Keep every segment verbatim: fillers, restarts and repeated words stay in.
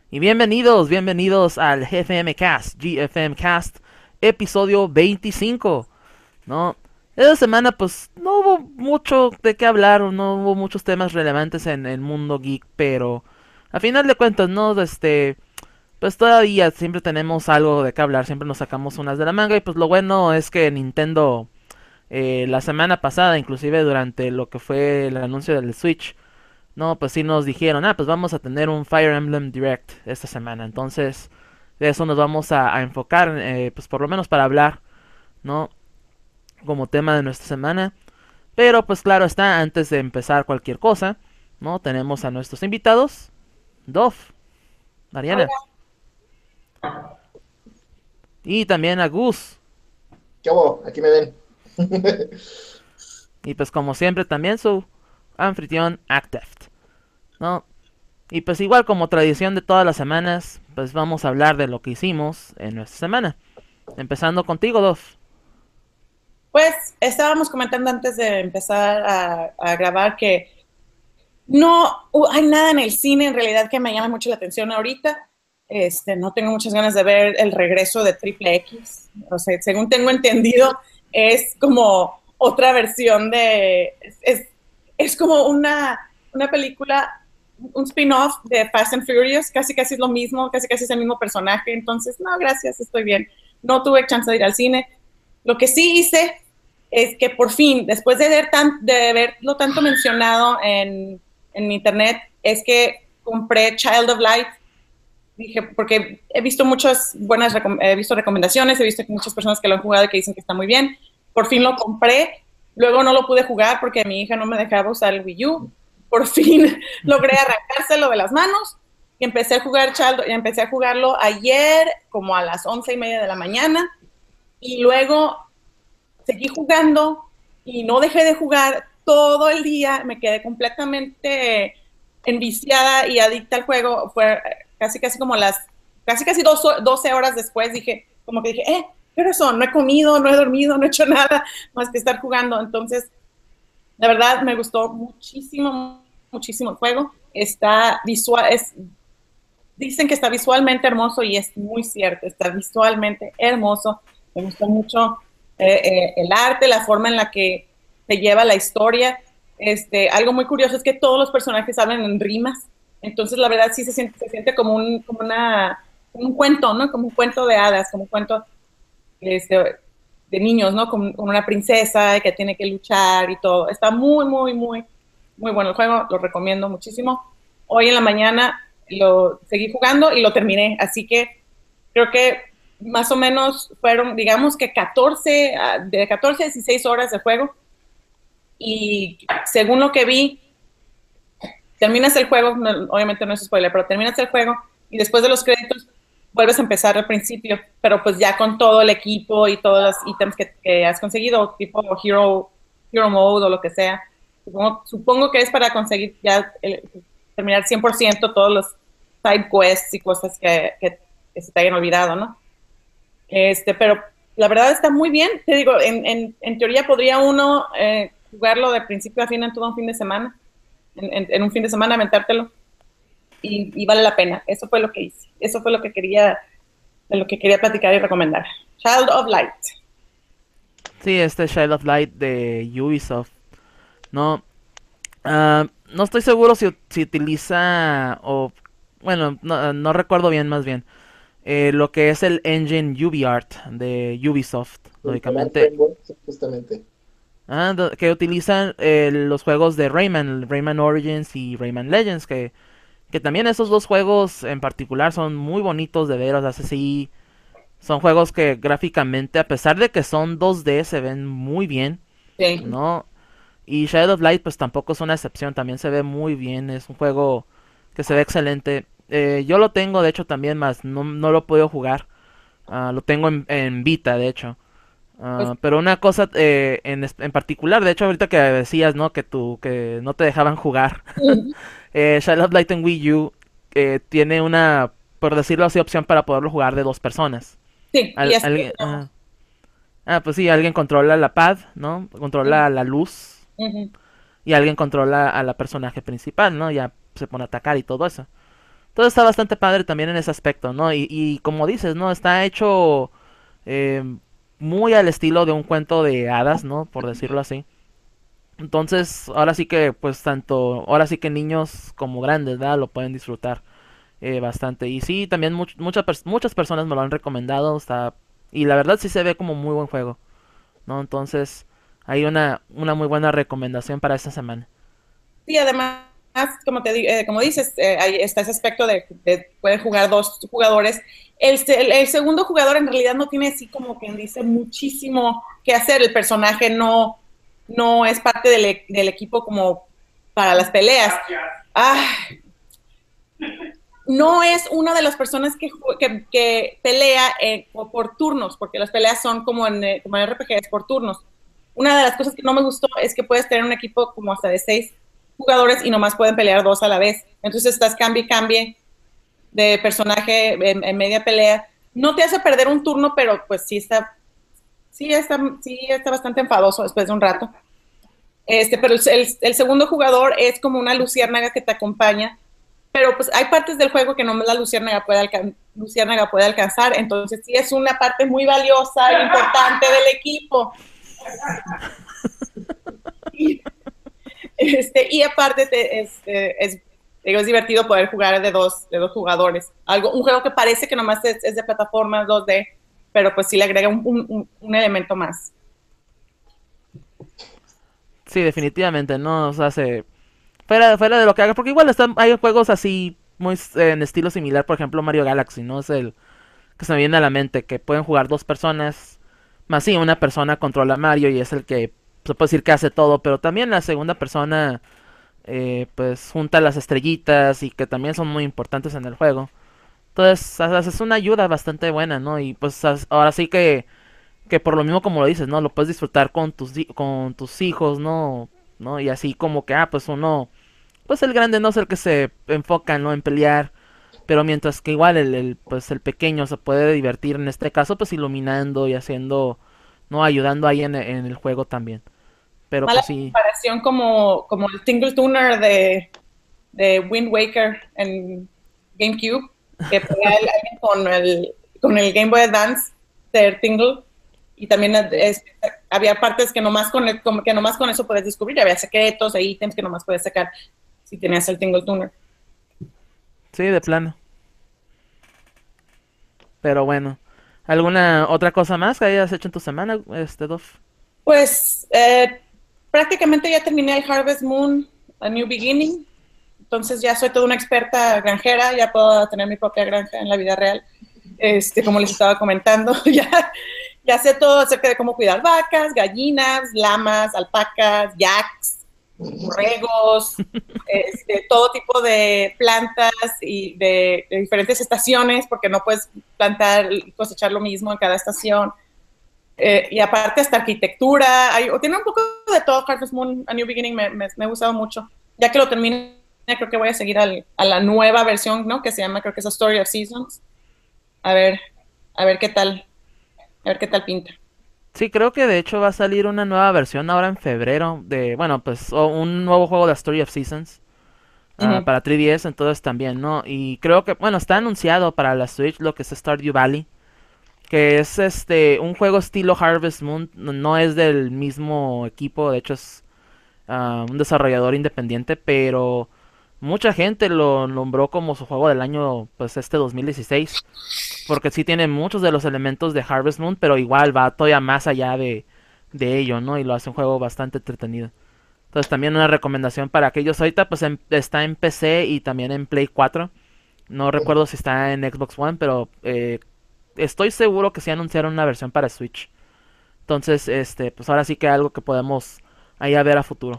Y bienvenidos, bienvenidos al G F M Cast, G F M Cast, episodio veinticinco, ¿no? Esta semana pues no hubo mucho de qué hablar, no hubo muchos temas relevantes en el mundo geek, pero a final de cuentas, ¿no? Este, pues todavía siempre tenemos algo de qué hablar, siempre nos sacamos unas de la manga y pues lo bueno es que Nintendo eh, la semana pasada, inclusive durante lo que fue el anuncio del Switch, no, pues sí nos dijeron, ah, pues vamos a tener un Fire Emblem Direct esta semana. Entonces, de eso nos vamos a, a enfocar, eh, pues por lo menos para hablar, ¿no? Como tema de nuestra semana. Pero pues claro está, antes de empezar cualquier cosa, ¿no? Tenemos a nuestros invitados, Dov, Mariana, Hola. y también a Gus. ¿Qué hubo? Aquí me ven. Y pues como siempre también su anfitrión Acteft, ¿no? Y pues igual como tradición de todas las semanas, pues vamos a hablar de lo que hicimos en nuestra semana. Empezando contigo, Dov. Pues estábamos comentando antes de empezar a, a grabar que no uh, hay nada en el cine en realidad que me llame mucho la atención ahorita. Este, no tengo muchas ganas de ver el regreso de Triple X. O sea, según tengo entendido, es como otra versión de... Es, es, es como una, una película, un spin-off de Fast and Furious. Casi casi es lo mismo, casi casi es el mismo personaje. Entonces, no, gracias, estoy bien. No tuve chance de ir al cine. Lo que sí hice es que por fin, después de, ver tan, de verlo tanto mencionado en, en internet, es que compré Child of Light. Dije, porque he visto muchas buenas, he visto recomendaciones, he visto que muchas personas que lo han jugado y que dicen que está muy bien. Por fin lo compré. Luego no lo pude jugar porque mi hija no me dejaba usar el Wii U. Por fin logré arrancárselo de las manos y empecé a jugar Child, y empecé a jugarlo ayer como a las once y media de la mañana. Y luego seguí jugando y no dejé de jugar todo el día, me quedé completamente enviciada y adicta al juego. Fue casi casi como las, casi casi doce horas después dije, como que dije, eh, ¿qué son? No he comido, no he dormido, no he hecho nada más que estar jugando. Entonces, la verdad me gustó muchísimo, muchísimo el juego. Está visual, es, dicen que está visualmente hermoso y es muy cierto, está visualmente hermoso. Me gustó mucho eh, eh, el arte, la forma en la que se lleva la historia. Este, algo muy curioso es que todos los personajes hablan en rimas, entonces la verdad sí se siente, se siente como, un, como, una, como un cuento, ¿no? Como un cuento de hadas, como un cuento este, de niños, ¿no? Como, como una princesa que tiene que luchar y todo. Está muy, muy, muy, muy bueno el juego, lo recomiendo muchísimo. Hoy en la mañana lo seguí jugando y lo terminé, así que creo que más o menos fueron, digamos que catorce, de catorce a dieciséis horas de juego. Y según lo que vi, terminas el juego, no, obviamente no es spoiler, pero terminas el juego y después de los créditos vuelves a empezar al principio, pero pues ya con todo el equipo y todos los ítems que, que has conseguido, tipo Hero, Hero Mode o lo que sea. Supongo, supongo que es para conseguir ya el, terminar cien por ciento todos los side quests y cosas que, que, que se te hayan olvidado, ¿no? Este, pero la verdad está muy bien. Te digo, en, en, en teoría podría uno eh, jugarlo de principio a fin en todo un fin de semana, en, en, en un fin de semana aventártelo y, y, vale la pena. Eso fue lo que hice. Eso fue lo que quería, de lo que quería platicar y recomendar. Child of Light. Sí, este Child of Light de Ubisoft. No, uh, no estoy seguro si, si utiliza o bueno, no, no recuerdo bien más bien. Eh, lo que es el engine UbiArt de Ubisoft, El, el Art lógicamente. Framework, sí, justamente. Ah, do- que utilizan eh, los juegos de Rayman, Rayman Origins y Rayman Legends, que, que también esos dos juegos en particular son muy bonitos de ver, o sea, sí, son juegos que gráficamente, a pesar de que son dos D, se ven muy bien, Sí. ¿no? Y Shadow of Light pues tampoco es una excepción, también se ve muy bien, es un juego que se ve excelente. Eh, yo lo tengo de hecho también, más no, no lo puedo jugar. Uh, lo tengo en, en Vita de hecho. Pues, Uh, pero una cosa eh, en, en particular, de hecho ahorita que decías, ¿no? Que tú, que no te dejaban jugar. eh, Shadow of Light en Wii U eh, tiene una, por decirlo así, opción para poderlo jugar de dos personas. sí, y Al, así alguien, uh, ah, pues sí, alguien controla la pad, ¿no? Controla la luz uh -huh. y alguien controla a la personaje principal, ¿no? Ya se pone a atacar y todo eso. Todo está bastante padre también en ese aspecto, ¿no? Y, y como dices, ¿no? Está hecho eh, muy al estilo de un cuento de hadas, ¿no? Por decirlo así. Entonces, ahora sí que, pues, tanto, ahora sí que niños como grandes, ¿verdad? Lo pueden disfrutar eh, bastante. Y sí, también much- muchas pers- muchas personas me lo han recomendado, está, y la verdad sí se ve como muy buen juego, ¿no? Entonces, hay una, una muy buena recomendación para esta semana. Sí, además, como, te, di- eh, como dices, eh, ahí está ese aspecto de, de pueden jugar dos jugadores. El, se- el, el segundo jugador en realidad no tiene así como quien dice muchísimo que hacer. El personaje no, no es parte del, e- del equipo como para las peleas. Ah, no es una de las personas que, ju- que, que pelea eh, por, por turnos, porque las peleas son como en, eh, como en R P Gs por turnos. Una de las cosas que no me gustó es que puedes tener un equipo como hasta de seis jugadores y nomás pueden pelear dos a la vez. Entonces estás cambie y cambie de personaje en, en media pelea. No te hace perder un turno, pero pues sí está, sí está, sí está bastante enfadoso después de un rato. Este, pero el, el, el segundo jugador es como una luciérnaga que te acompaña, pero pues hay partes del juego que no la luciérnaga puede, alcan luciérnaga puede alcanzar, entonces sí es una parte muy valiosa e importante del equipo. Y, este, y aparte te, este, es, digo, es divertido poder jugar de dos, de dos jugadores. Algo, un juego que parece que nomás es, es de plataformas dos D, pero pues sí le agrega un, un, un elemento más. Sí, definitivamente, ¿no? O sea, se, fuera, fuera de lo que haga, porque igual están, hay juegos así, muy eh, en estilo similar, por ejemplo Mario Galaxy, ¿no? Es el que se me viene a la mente, que pueden jugar dos personas, más sí, una persona controla a Mario y es el que se puede decir que hace todo, pero también la segunda persona eh, pues junta las estrellitas y que también son muy importantes en el juego. Entonces, es una ayuda bastante buena, ¿no? Y pues ahora sí que, que por lo mismo como lo dices, ¿no? Lo puedes disfrutar con tus, con tus hijos, ¿no? ¿no? Y así como que, ah, pues uno, pues el grande no es el que se enfoca, ¿no? En pelear, pero mientras que igual el, el, pues el pequeño se puede divertir en este caso, pues iluminando y haciendo, ¿no? Ayudando ahí en, en el juego también. Pero Mala pues sí. comparación como, como el Tingle Tuner de, de Wind Waker en GameCube, que pelea alguien con el, con el Game Boy Advance de Tingle, y también es, había partes que nomás, con el, como que nomás con eso puedes descubrir, había secretos e ítems que nomás puedes sacar si tenías el Tingle Tuner. Sí, de plano. Pero bueno. ¿Alguna otra cosa más que hayas hecho en tu semana, este Dof? Pues eh, prácticamente ya terminé el Harvest Moon, A New Beginning, entonces ya soy toda una experta granjera, ya puedo tener mi propia granja en la vida real. Este, como les estaba comentando, ya, ya sé todo acerca de cómo cuidar vacas, gallinas, lamas, alpacas, yaks, borregos, este, todo tipo de plantas y de, de diferentes estaciones, porque no puedes plantar y cosechar lo mismo en cada estación. Eh, y aparte hasta arquitectura, hay, o tiene un poco de todo. Harvest Moon, A New Beginning me, me, me ha gustado mucho. Ya que lo termine, creo que voy a seguir al, a la nueva versión, ¿no? Que se llama, creo que es A Story of Seasons. A ver, a ver qué tal, a ver qué tal pinta. Sí, creo que de hecho va a salir una nueva versión ahora en febrero de, bueno, pues o un nuevo juego de Story of Seasons Uh uh, -huh. para tres D S, entonces también, ¿no? Y creo que, bueno, está anunciado para la Switch lo que es Stardew Valley, que es este un juego estilo Harvest Moon, no, no es del mismo equipo, de hecho es uh, un desarrollador independiente, pero mucha gente lo nombró como su juego del año, pues este dos mil dieciséis, porque sí tiene muchos de los elementos de Harvest Moon, pero igual va todavía más allá de, de ello, ¿no? Y lo hace un juego bastante entretenido. Entonces también una recomendación para aquellos. Ahorita pues en, está en P C y también en Play cuatro. No recuerdo si está en Xbox One, pero eh, estoy seguro que sí anunciaron una versión para Switch. Entonces, este, pues ahora sí que algo que podemos ahí a ver a futuro.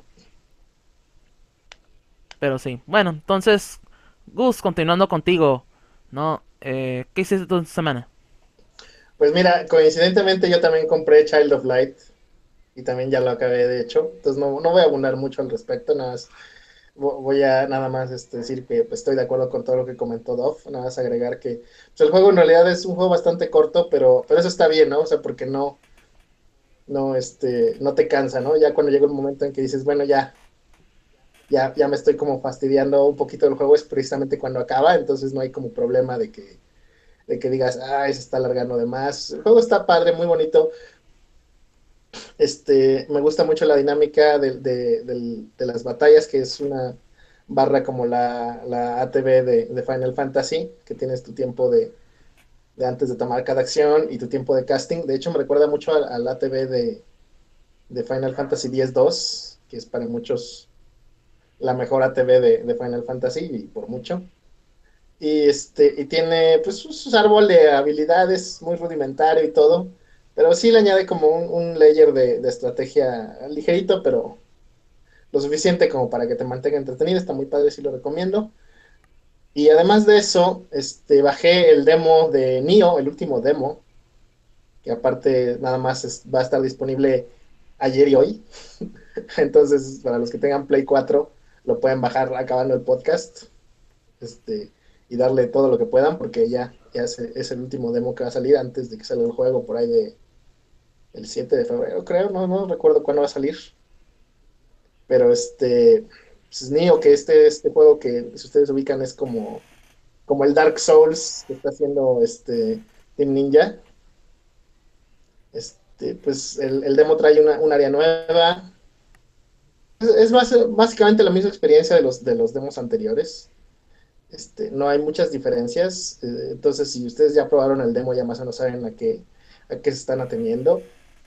Pero sí. Bueno, entonces, Gus, continuando contigo, ¿no? Eh, ¿Qué hiciste tu semana? Pues mira, coincidentemente yo también compré Child of Light y también ya lo acabé, de hecho. Entonces no, no voy a abundar mucho al respecto, nada más voy a nada más este, decir que pues, estoy de acuerdo con todo lo que comentó Dov, nada más agregar que pues, el juego en realidad es un juego bastante corto, pero, pero eso está bien, ¿no? O sea, porque no, no, este, no te cansa, ¿no? Ya cuando llega un momento en que dices, bueno, ya, ya, ya me estoy como fastidiando un poquito del juego, es precisamente cuando acaba, entonces no hay como problema de que, de que digas, ay, se está alargando de más. El juego está padre, muy bonito. Este, me gusta mucho la dinámica de, de, de, de las batallas, que es una barra como la, la A T B de, de Final Fantasy, que tienes tu tiempo de, de antes de tomar cada acción y tu tiempo de casting. De hecho, me recuerda mucho al, al A T B de, de Final Fantasy X dos, que es para muchos la mejor A T B de, de Final Fantasy, y por mucho. Y, este, y tiene pues sus árbol de habilidades muy rudimentario y todo, pero sí le añade como un, un layer de, de estrategia ligerito, pero lo suficiente como para que te mantenga entretenido. Está muy padre, sí lo recomiendo. Y además de eso, este, bajé el demo de Nioh, el último demo, que aparte nada más es, va a estar disponible ayer y hoy. Entonces, para los que tengan Play cuatro, lo pueden bajar acabando el podcast, este, y darle todo lo que puedan, porque ya, ya es, es el último demo que va a salir antes de que salga el juego, por ahí de el siete de febrero, creo, no, no recuerdo cuándo va a salir. Pero este, pues, Nioh, que este, este juego que, si ustedes ubican, es como, como el Dark Souls que está haciendo este Team Ninja. Este, pues el, el demo trae una, un área nueva. Es, es más, básicamente la misma experiencia de los, de los demos anteriores. Este, no hay muchas diferencias. Eh, entonces, si ustedes ya probaron el demo, ya más o menos saben a qué, a qué se están atendiendo.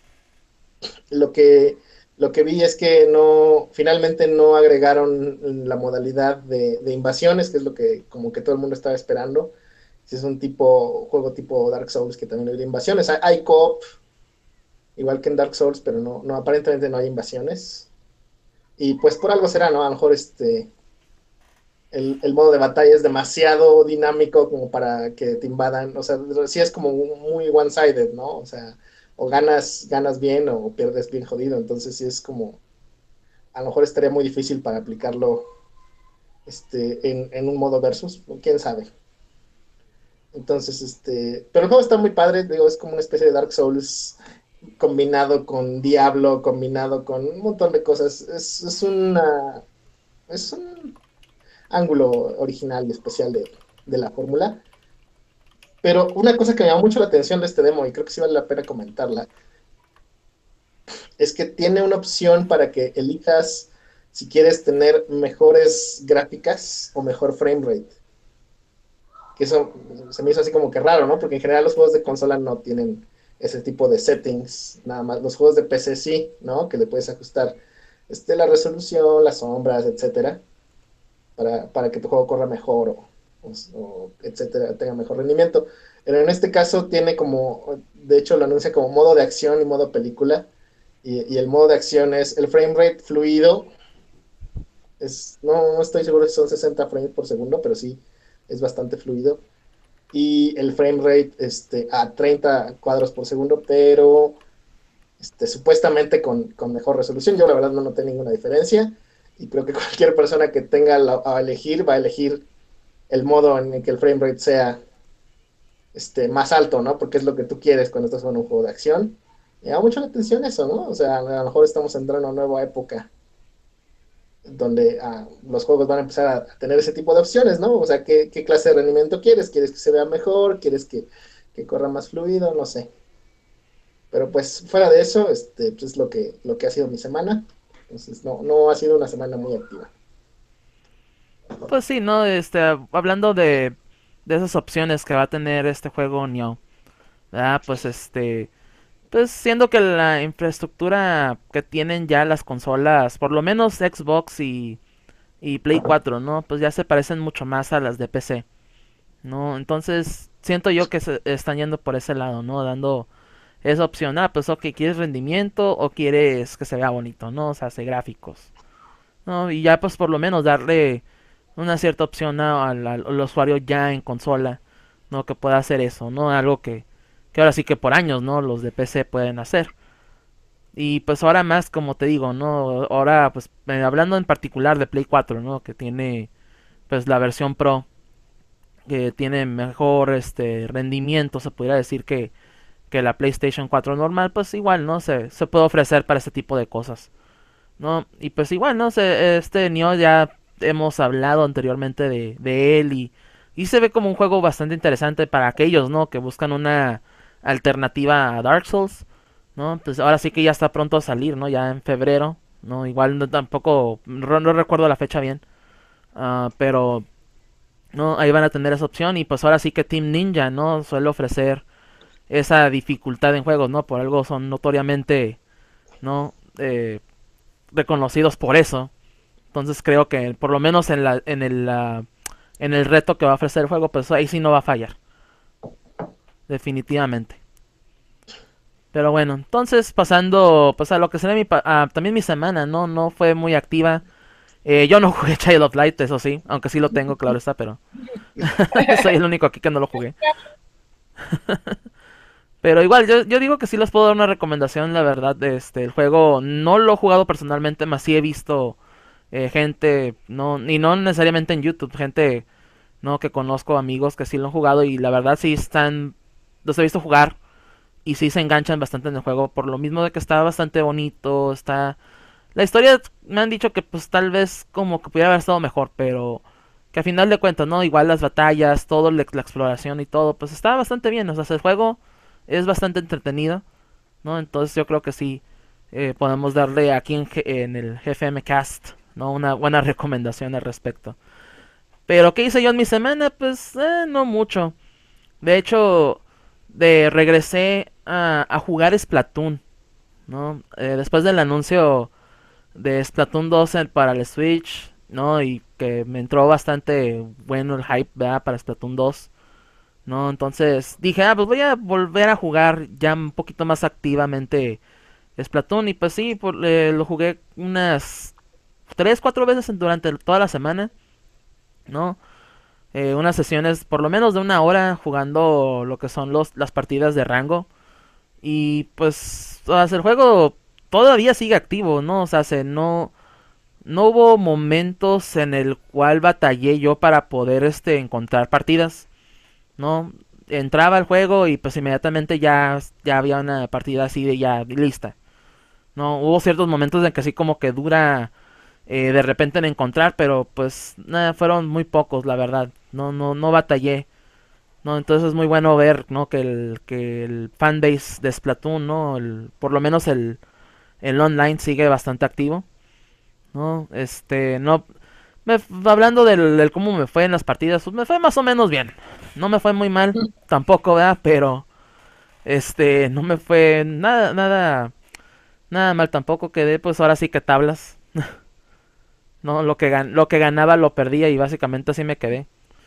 Lo que, lo que vi es que no, finalmente no agregaron la modalidad de, de invasiones, que es lo que como que todo el mundo estaba esperando. Si es un tipo, juego tipo Dark Souls que también hay invasiones. Hay, hay co-op, igual que en Dark Souls, pero no, no, aparentemente no hay invasiones. Y pues por algo será, ¿no? A lo mejor este, el, el modo de batalla es demasiado dinámico como para que te invadan. O sea, sí es como muy one-sided, ¿no? O sea, o ganas, ganas bien o pierdes bien jodido. Entonces sí es como, a lo mejor estaría muy difícil para aplicarlo este, en, en un modo versus, quién sabe. Entonces, este, pero el juego está muy padre, digo, es como una especie de Dark Souls combinado con Diablo, combinado con un montón de cosas. Es, es una, es un ángulo original y especial de, de la fórmula. Pero una cosa que me llamó mucho la atención de este demo, y creo que sí vale la pena comentarla, es que tiene una opción para que elijas si quieres tener mejores gráficas o mejor frame rate. Que eso se me hizo así como que raro, ¿no? Porque en general los juegos de consola no tienen ese tipo de settings, nada más. Los juegos de P C sí, ¿no? Que le puedes ajustar este, la resolución, las sombras, etcétera, para, para que tu juego corra mejor o, o, o etcétera, tenga mejor rendimiento. Pero en este caso tiene como, de hecho lo anuncia como modo de acción y modo película. Y, y el modo de acción es el frame rate fluido. Es, no, no estoy seguro si son sesenta frames por segundo, pero sí es bastante fluido. Y el frame rate este, a treinta cuadros por segundo, pero este, supuestamente con, con mejor resolución. Yo la verdad no noté ninguna diferencia. Y creo que cualquier persona que tenga la, a elegir, va a elegir el modo en el que el frame rate sea este, más alto, ¿no? Porque es lo que tú quieres cuando estás jugando un juego de acción. Me llama mucho la atención eso, ¿no? O sea, a lo mejor estamos entrando a una nueva época donde ah, los juegos van a empezar a, a, tener ese tipo de opciones, ¿no? O sea, ¿qué, qué clase de rendimiento quieres? ¿Quieres que se vea mejor? ¿Quieres que, que corra más fluido? No sé. Pero pues fuera de eso, este, pues es lo que, lo que ha sido mi semana. Entonces no, no ha sido una semana muy activa. Pues sí, ¿no? Este, hablando de, de esas opciones que va a tener este juego Nioh, ¿verdad? Pues este, pues siendo que la infraestructura que tienen ya las consolas, por lo menos Xbox y, y Play cuatro, ¿no? Pues ya se parecen mucho más a las de P C, ¿no? Entonces siento yo que se están yendo por ese lado, ¿no? Dando esa opción, ah, pues ok, ¿quieres rendimiento o quieres que se vea bonito, ¿no? O sea, hace gráficos, ¿no? Y ya pues por lo menos darle una cierta opción a- al, al- al usuario ya en consola, ¿no? Que pueda hacer eso, ¿no? Algo que, que ahora sí que por años, ¿no? Los de P C pueden hacer. Y pues ahora más, como te digo, ¿no? Ahora, pues eh, hablando en particular de Play cuatro, ¿no? Que tiene pues la versión Pro, que tiene mejor este rendimiento, se pudiera decir que, que la PlayStation cuatro normal, pues igual, ¿no? Se, se puede ofrecer para este tipo de cosas. ¿no? Y pues igual, ¿no? Se, este Nioh ya hemos hablado anteriormente de, de él y, y se ve como un juego bastante interesante para aquellos, ¿no? Que buscan una alternativa a Dark Souls, ¿no? Pues ahora sí que ya está pronto a salir, ¿no? Ya en febrero, ¿no? Igual no, tampoco, no, no recuerdo la fecha bien, uh, pero, ¿no? Ahí van a tener esa opción y pues ahora sí que Team Ninja, ¿no? Suele ofrecer esa dificultad en juegos, ¿no? Por algo son notoriamente, ¿no? Eh, reconocidos por eso. Entonces creo que por lo menos en la en el uh, en el reto que va a ofrecer el juego, pues ahí sí no va a fallar. Definitivamente. Pero bueno, entonces pasando pues a lo que será mi uh, también mi semana, no no fue muy activa. Eh, yo no jugué Child of Light, eso sí, aunque sí lo tengo, claro está, pero soy el único aquí que no lo jugué. Pero igual, yo, yo digo que sí les puedo dar una recomendación, la verdad. Este, el juego no lo he jugado personalmente, más sí he visto eh, gente, no, y no necesariamente en YouTube, gente no que conozco, amigos que sí lo han jugado y la verdad sí están, los he visto jugar y sí se enganchan bastante en el juego, por lo mismo de que está bastante bonito, está... La historia me han dicho que pues tal vez como que pudiera haber estado mejor, pero que a final de cuentas, ¿no? Igual las batallas, todo, la, la exploración y todo, pues está bastante bien, o sea, el juego es bastante entretenido, ¿no? Entonces yo creo que sí eh, podemos darle aquí en, en el G F M Cast, ¿no? Una buena recomendación al respecto. Pero ¿qué hice yo en mi semana? Pues eh, no mucho. De hecho, de regresé a, a jugar Splatoon, ¿no? Eh, después del anuncio de Splatoon dos en- para el Switch, ¿no? Y que me entró bastante bueno el hype, ¿verdad? Para Splatoon dos, ¿no? Entonces dije, ah, pues voy a volver a jugar ya un poquito más activamente Splatoon. Y pues sí, por- eh, lo jugué unas tres cuatro veces en- durante toda la semana, ¿no? Eh, unas sesiones por lo menos de una hora jugando lo que son los, las partidas de rango. Y pues, o sea, el juego todavía sigue activo, ¿no? O sea, se no, no hubo momentos en el cual batallé yo para poder este, encontrar partidas, ¿no? Entraba al juego y pues inmediatamente ya, ya había una partida así de ya lista. No, hubo ciertos momentos en que así como que dura eh, de repente en encontrar, pero pues nada, fueron muy pocos, la verdad. No, no, no batallé. No, entonces es muy bueno ver, ¿no? Que el, que el fanbase de Splatoon, ¿no? El, por lo menos el, el online sigue bastante activo, ¿no? Este, no, me, hablando del, del cómo me fue en las partidas, pues me fue más o menos bien. No me fue muy mal, tampoco, ¿verdad? Pero, este, no me fue nada, nada, nada mal tampoco. Quedé, pues ahora sí que tablas. No, lo que, gan lo que ganaba lo perdía y básicamente así me quedé.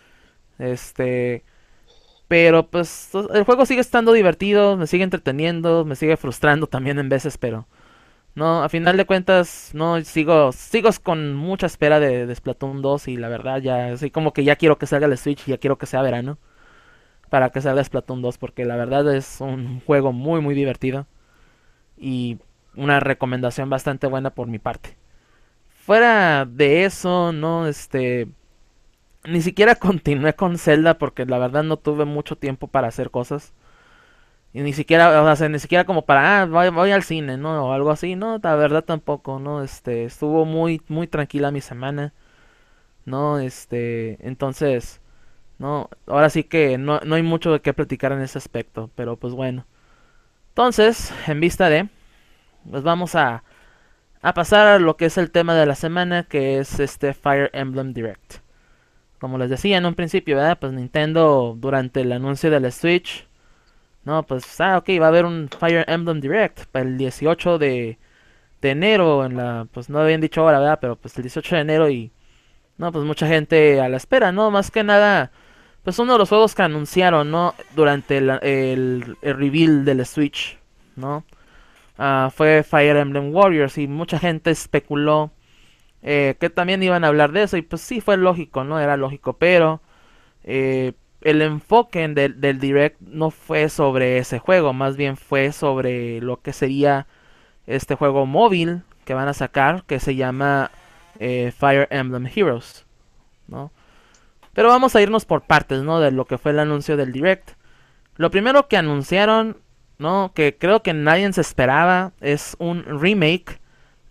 Este, pero pues el juego sigue estando divertido, me sigue entreteniendo, me sigue frustrando también en veces, pero no, a final de cuentas, no, sigo, sigo con mucha espera de, de Splatoon dos y la verdad ya, así como que ya quiero que salga el Switch, ya quiero que sea verano para que salga Splatoon dos porque la verdad es un juego muy muy divertido y una recomendación bastante buena por mi parte. Fuera de eso, no, este, ni siquiera continué con Zelda porque la verdad no tuve mucho tiempo para hacer cosas. Y ni siquiera, o sea, ni siquiera como para, ah, voy, voy al cine, ¿no? O algo así, no, la verdad tampoco, ¿no? Este, estuvo muy, muy tranquila mi semana, ¿no? Este, entonces, no, ahora sí que no, no hay mucho de qué platicar en ese aspecto, pero pues bueno. Entonces, en vista de, pues vamos a, a pasar a lo que es el tema de la semana, que es este Fire Emblem Direct. Como les decía en un principio, ¿verdad? Pues Nintendo, durante el anuncio de la Switch, no, pues, ah, ok, va a haber un Fire Emblem Direct para el dieciocho de, de enero, en la, pues no habían dicho ahora, ¿verdad? Pero pues el dieciocho de enero y, no, pues mucha gente a la espera, ¿no? Más que nada, pues uno de los juegos que anunciaron, ¿no? Durante el, el, el reveal del Switch, ¿no? Ah, fue Fire Emblem Warriors y mucha gente especuló eh, que también iban a hablar de eso y pues sí, fue lógico, ¿no? Era lógico, pero eh, el enfoque del, del Direct no fue sobre ese juego, más bien fue sobre lo que sería este juego móvil que van a sacar, que se llama eh, Fire Emblem Heroes, ¿no? Pero vamos a irnos por partes, ¿no? De lo que fue el anuncio del Direct. Lo primero que anunciaron, ¿no? Que creo que nadie se esperaba, es un remake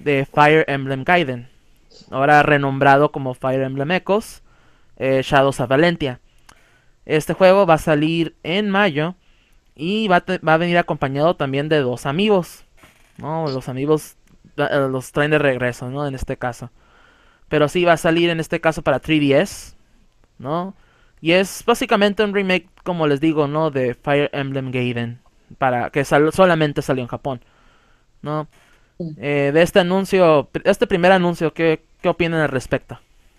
de Fire Emblem Gaiden, ahora renombrado como Fire Emblem Echoes, eh, Shadows of Valentia. Este juego va a salir en mayo y va a, te- va a venir acompañado también de dos amigos, ¿no? Los amigos eh, los traen de regreso, ¿no? En este caso. Pero sí va a salir en este caso para tres D S, ¿no? Y es básicamente un remake, como les digo, ¿no? De Fire Emblem Gaiden, para que sal- solamente salió en Japón, ¿no? Eh, de este anuncio, este primer anuncio, ¿qué, qué opinan al respecto?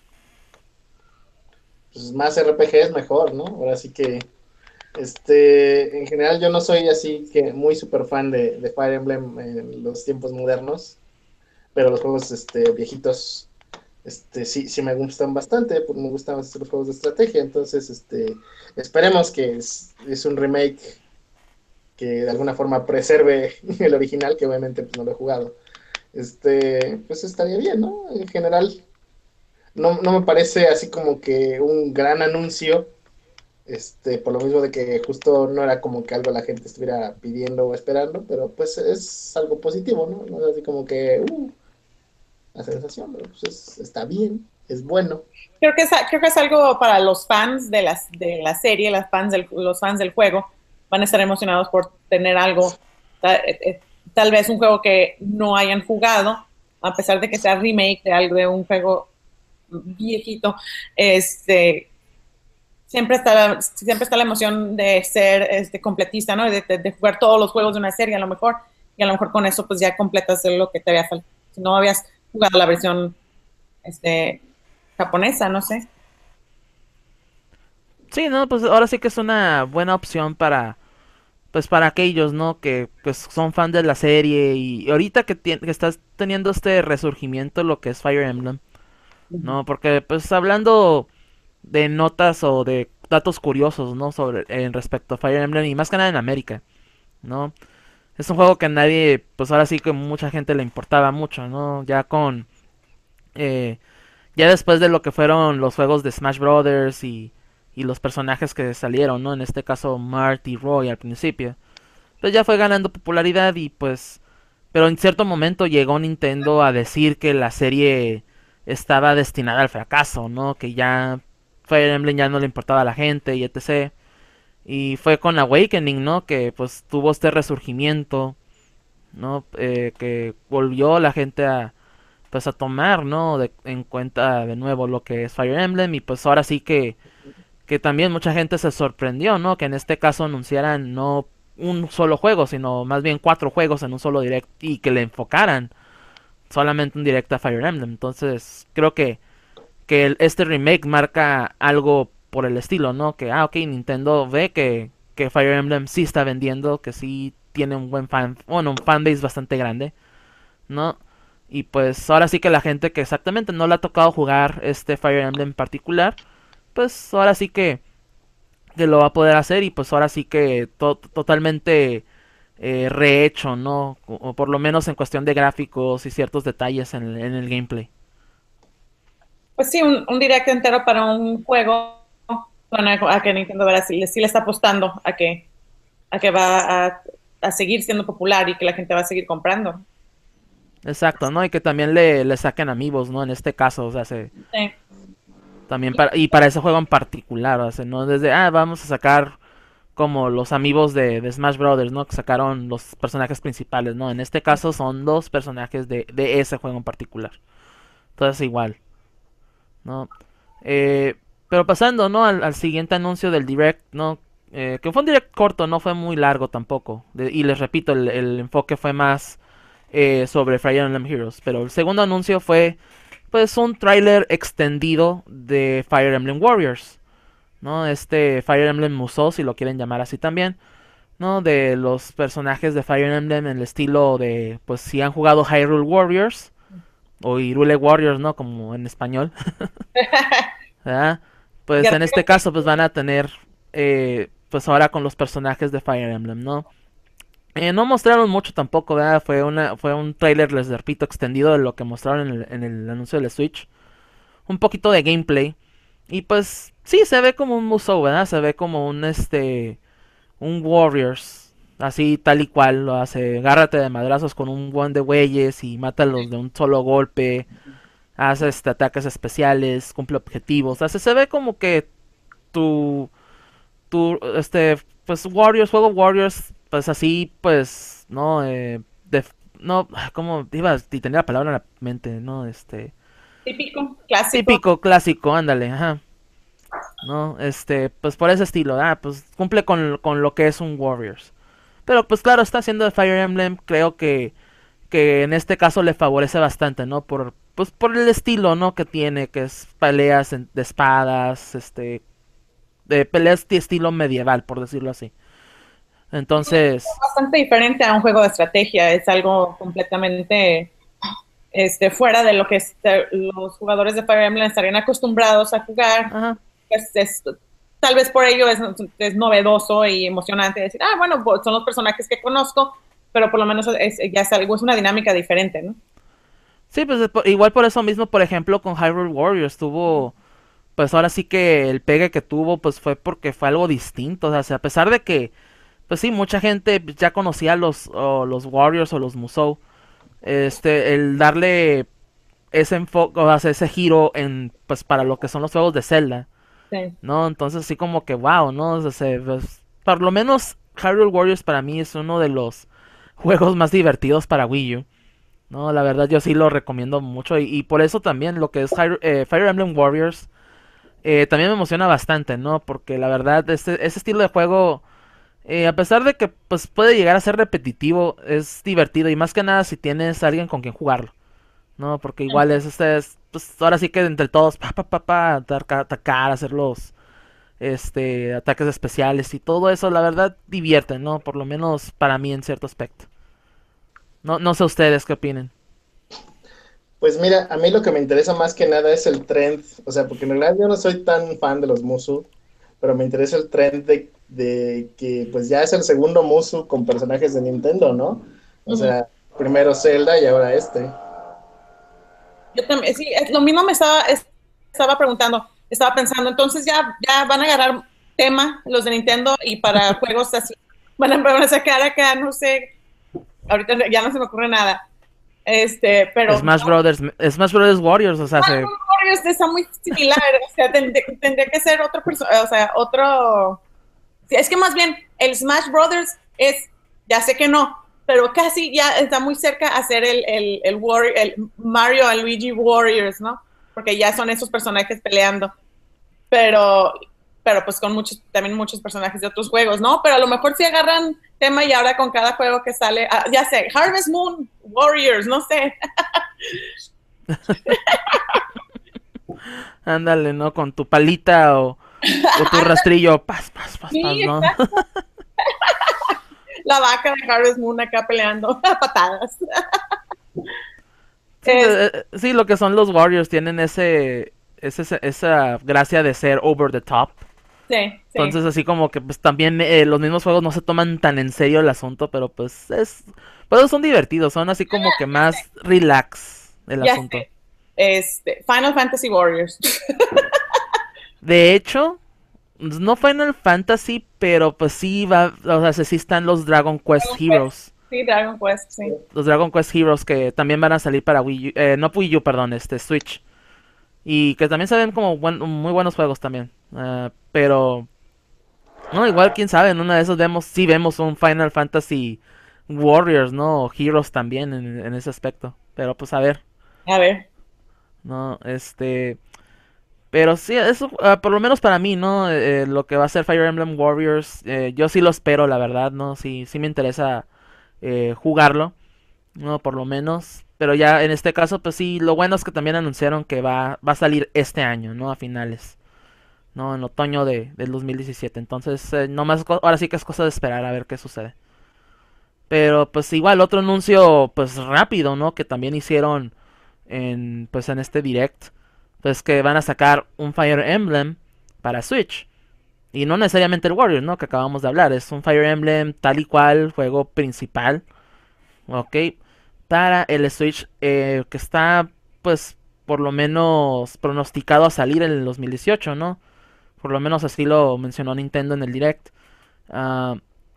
Pues más R P G es mejor, ¿no? Ahora sí que, este, en general yo no soy así que muy super fan de, de Fire Emblem en los tiempos modernos, pero los juegos, este, viejitos, este, sí, sí me gustan bastante, pues me gustan los juegos de estrategia, entonces, este, esperemos que es, es un remake que de alguna forma preserve el original, que obviamente pues no lo he jugado. Este, pues estaría bien, ¿no? En general, no, no me parece así como que un gran anuncio, este, por lo mismo de que justo no era como que algo la gente estuviera pidiendo o esperando, pero pues es algo positivo, ¿no? No es así como que, uh, la sensación, pero pues es- está bien, es bueno. Creo que es, creo que es algo para los fans de, las, de la serie, las fans del, los fans del juego, van a estar emocionados por tener algo, tal, eh, tal vez un juego que no hayan jugado, a pesar de que sea remake de algo de un juego viejito, este, siempre está la, siempre está la emoción de ser este, completista, ¿no? De, de, de, jugar todos los juegos de una serie a lo mejor, y a lo mejor con eso pues ya completas lo que te había faltado. Si no habías jugado la versión este, japonesa, no sé. Sí, no, pues ahora sí que es una buena opción para, pues para aquellos, ¿no? Que pues son fan de la serie y ahorita que, tien- que estás teniendo este resurgimiento lo que es Fire Emblem, ¿no? Porque pues hablando de notas o de datos curiosos, ¿no? Sobre en respecto a Fire Emblem y más que nada en América, ¿no? Es un juego que a nadie, pues ahora sí que mucha gente le importaba mucho, ¿no? Ya con, eh, ya después de lo que fueron los juegos de Smash Brothers y, y los personajes que salieron, ¿no? En este caso Mart y Roy al principio, pues ya fue ganando popularidad y pues, pero en cierto momento llegó Nintendo a decir que la serie estaba destinada al fracaso, ¿no? Que ya Fire Emblem ya no le importaba a la gente y etcétera. Y fue con Awakening, ¿no? Que pues tuvo este resurgimiento, ¿no? Eh, que volvió la gente a pues a tomar, ¿no? De, en cuenta de nuevo lo que es Fire Emblem y pues ahora sí que que también mucha gente se sorprendió, ¿no? Que en este caso anunciaran no un solo juego, sino más bien cuatro juegos en un solo direct y que le enfocaran solamente un direct a Fire Emblem. Entonces creo que que el- este remake marca algo por el estilo, ¿no? Que, ah, ok, Nintendo ve que, que Fire Emblem sí está vendiendo, que sí tiene un buen fan, bueno, un fanbase bastante grande, ¿no? Y pues ahora sí que la gente que exactamente no le ha tocado jugar este Fire Emblem en particular, pues ahora sí que, que lo va a poder hacer y pues ahora sí que to totalmente eh, rehecho, ¿no? O por lo menos en cuestión de gráficos y ciertos detalles en, en el gameplay. Pues sí, un, un directo entero para un juego, suena a que Nintendo ¿verdad? Sí, sí le está apostando a que, a que va a, a seguir siendo popular y que la gente va a seguir comprando. Exacto, ¿no? Y que también le, le saquen amigos, ¿no? En este caso, o sea, se, Sí. también para, y para ese juego en particular, o sea, no desde, ah, vamos a sacar como los amigos de, de Smash Brothers, ¿no? Que sacaron los personajes principales, ¿no? En este caso son dos personajes de, de ese juego en particular. Entonces igual, ¿no? Eh, pero pasando, ¿no? Al, al siguiente anuncio del Direct, ¿no? Eh, que fue un Direct corto, no fue muy largo tampoco. De- y les repito, el, el enfoque fue más eh, sobre Fire Emblem Heroes. Pero el segundo anuncio fue pues un tráiler extendido de Fire Emblem Warriors, ¿no? Este Fire Emblem Musou, si lo quieren llamar así también, ¿no? De los personajes de Fire Emblem en el estilo de, pues si han jugado Hyrule Warriors o Hyrule Warriors, ¿no? Como en español, ¿verdad? Pues Ya, en este caso pues van a tener, eh, pues ahora con los personajes de Fire Emblem, ¿no? Eh, no mostraron mucho tampoco, ¿verdad? Fue, una, fue un trailer, les repito, extendido de lo que mostraron en el, en el anuncio de la Switch. Un poquito de gameplay. Y pues sí, se ve como un Musou, ¿verdad? Se ve como un este un Warriors, Así tal y cual lo hace. Agárrate de madrazos con un buen de güeyes y mátalos de un solo golpe. Hace este, ataques especiales, cumple objetivos. Hace, se ve como que tu, tu, este, pues Warriors, juego Warriors, pues así, pues, no, eh, de, no, como iba, y tenía la palabra en la mente, no, este, Típico, clásico. típico, clásico, ándale, ajá. No, este, pues por ese estilo, ah, pues cumple con, con lo que es un Warriors. Pero pues claro, está haciendo de Fire Emblem, creo que, que en este caso le favorece bastante, ¿no? Por, pues por el estilo, ¿no? Que tiene, que es peleas en- de espadas, este, de peleas de estilo medieval, por decirlo así. Entonces, Bastante diferente a un juego de estrategia, es algo completamente este, fuera de lo que este, los jugadores de Fire Emblem estarían acostumbrados a jugar. ajá. Es, es, tal vez por ello es, es novedoso y emocionante decir, ah, bueno, pues son los personajes que conozco, pero por lo menos es, ya es algo, es una dinámica diferente, ¿no? Sí, pues es por- igual por eso mismo, por ejemplo, con Hyrule Warriors tuvo, pues ahora sí que el pegue que tuvo, pues fue porque fue algo distinto. O sea, a pesar de que, pues sí, mucha gente ya conocía los, o los Warriors o los Musou. Este, el darle ese enfoque, o sea, ese giro en, pues para lo que son los juegos de Zelda, Sí. ¿no? Entonces así como que, wow, ¿no? O sea, se- pues, por lo menos Hyrule Warriors para mí es uno de los juegos más divertidos para Wii U. No, la verdad yo sí lo recomiendo mucho y, y por eso también lo que es Hyru- eh, Fire Emblem Warriors eh, también me emociona bastante, ¿no? Porque la verdad este, ese estilo de juego, eh, a pesar de que pues puede llegar a ser repetitivo, es divertido y más que nada si tienes a alguien con quien jugarlo, ¿no? Porque igual es este, es, pues ahora sí que entre todos, pa, pa, pa, pa, atacar, atacar, hacer los este, ataques especiales y todo eso, la verdad divierte, ¿no? Por lo menos para mí en cierto aspecto. No, no sé ustedes qué opinen. Pues mira, a mí lo que me interesa más que nada es el trend, o sea, porque en realidad yo no soy tan fan de los Musu, pero me interesa el trend de, de que pues ya es el segundo Musu con personajes de Nintendo, ¿no? O Ujú. sea, primero Zelda y ahora este. Yo también, sí, es- lo mismo me estaba, es- estaba preguntando, estaba pensando, entonces ya, ya van a agarrar tema los de Nintendo y para juegos así, van a, van a sacar acá, no sé, ahorita ya no se me ocurre nada, este, pero Smash Brothers, Smash Brothers Warriors, o sea, se, Warriors está muy similar, o sea, tendría, tendría que ser otro persona, o sea, otro, sí, es que más bien el Smash Brothers es, ya sé que no, pero casi ya está muy cerca a ser el, el, el, Warrior, el Mario and Luigi Warriors, ¿no? Porque ya son esos personajes peleando, pero, pero pues con muchos, también muchos personajes de otros juegos, ¿no? Pero a lo mejor si agarran tema y ahora con cada juego que sale, ah, ya sé, Harvest Moon Warriors, no sé. ándale, ¿no? Con tu palita o, o tu rastrillo, paz, paz, paz, paz, Sí, ¿no? exacto. La vaca de Harvest Moon acá peleando a patadas. Sí, Es, eh, eh, sí, lo que son los Warriors tienen ese, ese, esa gracia de ser over the top. sí, sí. Entonces así como que pues también eh, los mismos juegos no se toman tan en serio el asunto, pero pues es, pues son divertidos, son así como que más relax el Ya asunto. sé. Este, Final Fantasy Warriors. De hecho, no Final Fantasy, pero pues sí va, o sea, sí sí están los Dragon Quest Heroes. Sí, Dragon Quest, sí. Los Dragon Quest Heroes que también van a salir para Wii U, eh, no Wii U, perdón, este Switch. Y que también se ven como buen- muy buenos juegos también. Eh, pero, no, igual quién sabe, en una de esos vemos, sí vemos un Final Fantasy Warriors, ¿no? O Heroes también en, en ese aspecto. Pero pues a ver, A ver, ¿no? Este... Pero sí, eso, ah, por lo menos para mí, ¿no? Eh, lo que va a ser Fire Emblem Warriors, eh, yo sí lo espero, la verdad, ¿no? Sí, sí me interesa eh, jugarlo, ¿no? Por lo menos. Pero ya en este caso, pues sí, lo bueno es que también anunciaron que va, va a salir este año, ¿no? A finales, ¿no? En otoño de, del dos mil diecisiete. Entonces, eh, no más, co- ahora sí que es cosa de esperar a ver qué sucede. Pero pues igual otro anuncio, pues rápido, ¿no? Que también hicieron en, pues en este direct. Pues que van a sacar un Fire Emblem para Switch. Y no necesariamente el Warrior, ¿no? Que acabamos de hablar. Es un Fire Emblem tal y cual, juego principal. Ok. Para el Switch eh, que está, pues, por lo menos pronosticado a salir en el dos mil dieciocho, ¿no? Por lo menos así lo mencionó Nintendo en el Direct. Ah,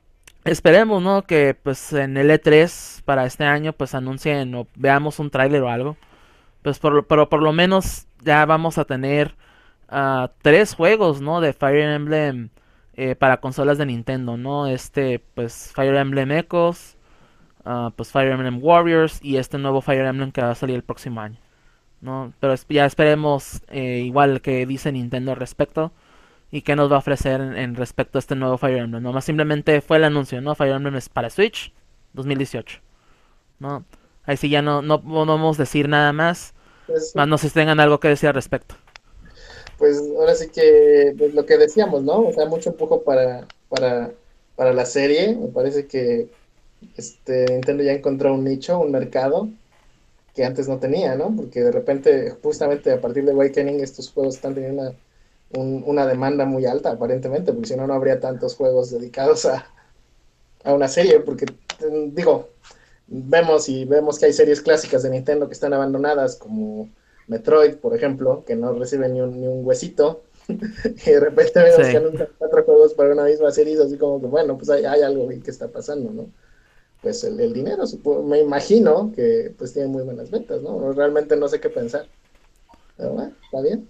esperemos, ¿no? Que pues en el E tres para este año pues anuncien o veamos un tráiler o algo. Pues por, lo- pero por lo menos ya vamos a tener ah, tres juegos, ¿no? De Fire Emblem eh, para consolas de Nintendo, ¿no? Este, pues Fire Emblem Echoes, ah, pues Fire Emblem Warriors y este nuevo Fire Emblem que va a salir el próximo año, ¿no? Pero es- ya esperemos eh, igual que dice Nintendo al respecto y qué nos va a ofrecer en, en respecto a este nuevo Fire Emblem, ¿no? Más simplemente fue el anuncio, ¿no? Fire Emblem es para Switch dos mil dieciocho, ¿no? Ahí sí ya no, no, no vamos a decir nada más, Pues, más no sé si tengan algo que decir al respecto. pues ahora sí que pues, lo que decíamos, ¿no? O sea, mucho empujo para, para, para la serie. Me parece que este, Nintendo ya encontró un nicho, un mercado que antes no tenía, ¿no? Porque de repente, justamente a partir de Awakening, estos juegos están teniendo una, un- una demanda muy alta, aparentemente, porque si no, no habría tantos juegos dedicados a, a una serie, porque mm, digo, vemos y vemos que hay series clásicas de Nintendo que están abandonadas, como Metroid, por ejemplo, que no recibe ni un, ni un huesito, y de repente vemos que Sí, anuncian cuatro juegos para una misma serie, y así como que, bueno, pues hay, hay algo ahí que está pasando, ¿no? Pues el, el dinero, supo- me imagino que pues tiene muy buenas ventas, ¿no? Realmente no sé qué pensar, pero bueno, está bien,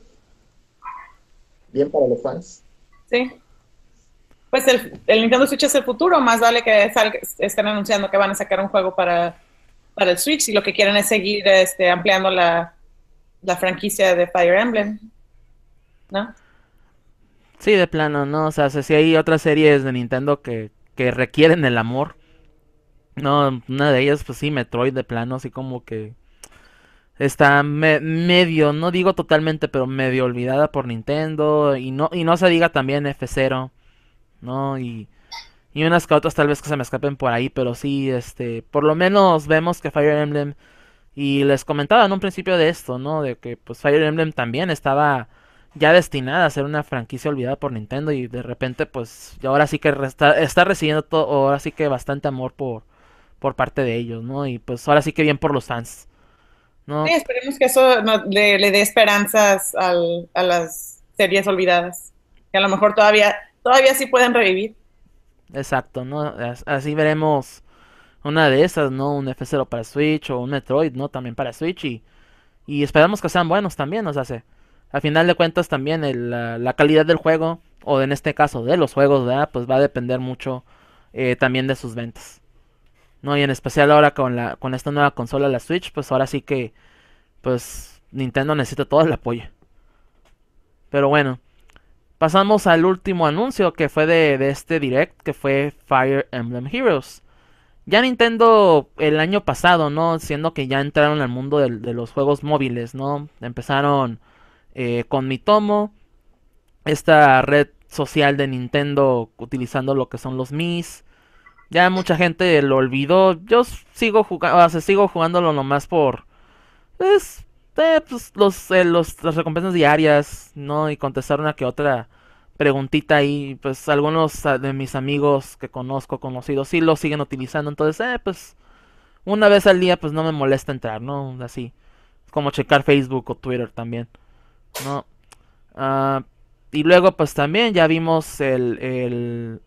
bien para los fans. Sí. Pues el, el Nintendo Switch es el futuro, más vale que salga, estén anunciando que van a sacar un juego para, para el Switch y lo que quieren es seguir este, ampliando la, la franquicia de Fire Emblem, ¿no? sí, de plano, ¿no? O sea, si hay otras series de Nintendo que, que requieren el amor, no, una de ellas, pues sí, Metroid de plano, así como que está me- medio, no digo totalmente, pero medio olvidada por Nintendo, y no, y no se diga también F cero, ¿no? Y, y unas que otras tal vez que se me escapen por ahí, pero sí, este, por lo menos vemos que Fire Emblem, y les comentaba en un principio de esto, ¿no? De que pues Fire Emblem también estaba ya destinada a ser una franquicia olvidada por Nintendo y de repente pues y ahora sí que está, está recibiendo todo, ahora sí que bastante amor por, por parte de ellos, ¿no? Y pues ahora sí que bien por los fans, Sí, ¿no? esperemos que eso no- le, le dé esperanzas al, a las series olvidadas, que a lo mejor todavía, todavía sí pueden revivir. Exacto, ¿no? As- Así veremos una de esas, ¿no? Un F cero para Switch o un Metroid, ¿no? También para Switch y, y esperamos que sean buenos también, o sea, se, al final de cuentas también el, la, la calidad del juego, o en este caso de los juegos, ¿verdad? Pues va a depender mucho eh, también de sus ventas, ¿no? Y en especial ahora con la con esta nueva consola, la Switch, pues ahora sí que, pues Nintendo necesita todo el apoyo. Pero bueno, pasamos al último anuncio que fue de, de este Direct, que fue Fire Emblem Heroes. Ya Nintendo el año pasado, ¿no? Siendo que ya entraron al mundo del- de los juegos móviles, ¿no? Empezaron eh, con Mitomo, esta red social de Nintendo utilizando lo que son los Mis. Ya mucha gente lo olvidó. Yo sigo jugando, o sea, sigo jugándolo nomás por pues, eh, pues, los, eh, los las recompensas diarias, ¿no? Y contestar una que otra preguntita ahí. Pues algunos ah, de mis amigos que conozco, conocidos, sí lo siguen utilizando. Entonces, eh, pues una vez al día, pues no me molesta entrar, ¿no? Así como checar Facebook o Twitter también, ¿no? Ah, y luego pues también ya vimos el, el,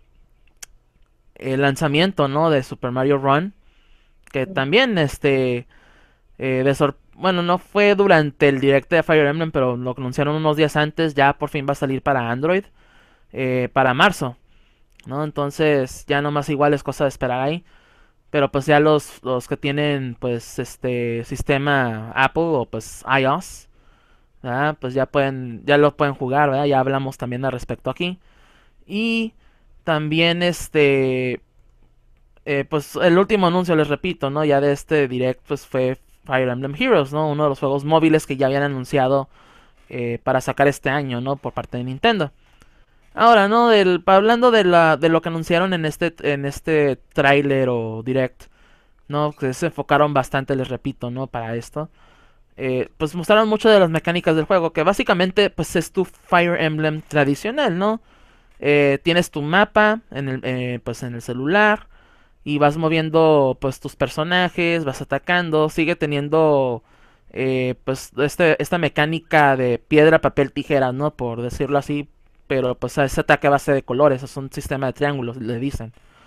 el lanzamiento, ¿no? De Super Mario Run. Que también este... eh, de sor- bueno, no fue durante el directo de Fire Emblem, pero lo anunciaron unos días antes. Ya por fin va a salir para Android. eh, para marzo, ¿no? Entonces ya nomás igual es cosa de esperar ahí. Pero pues ya los, los que tienen pues este sistema Apple o pues iOS, ¿verdad? Pues ya pueden, ya lo pueden jugar, ¿verdad? Ya hablamos también al respecto aquí. Y también este, eh, pues el último anuncio, les repito, ¿no? Ya de este direct, pues fue Fire Emblem Heroes, ¿no? Uno de los juegos móviles que ya habían anunciado eh, para sacar este año, ¿no? Por parte de Nintendo. Ahora, ¿no? Del, hablando de, la, de lo que anunciaron en este, en este tráiler o direct, ¿no? Que se enfocaron bastante, les repito, ¿no? Para esto. Eh, pues mostraron mucho de las mecánicas del juego, que básicamente pues es tu Fire Emblem tradicional, ¿no? Eh, tienes tu mapa en el, eh, pues en el celular y vas moviendo pues tus personajes, vas atacando, sigue teniendo eh, pues este, esta mecánica de piedra, papel, tijera, ¿no? Por decirlo así, pero pues ese ataque a base de colores, es un sistema de triángulos, le dicen.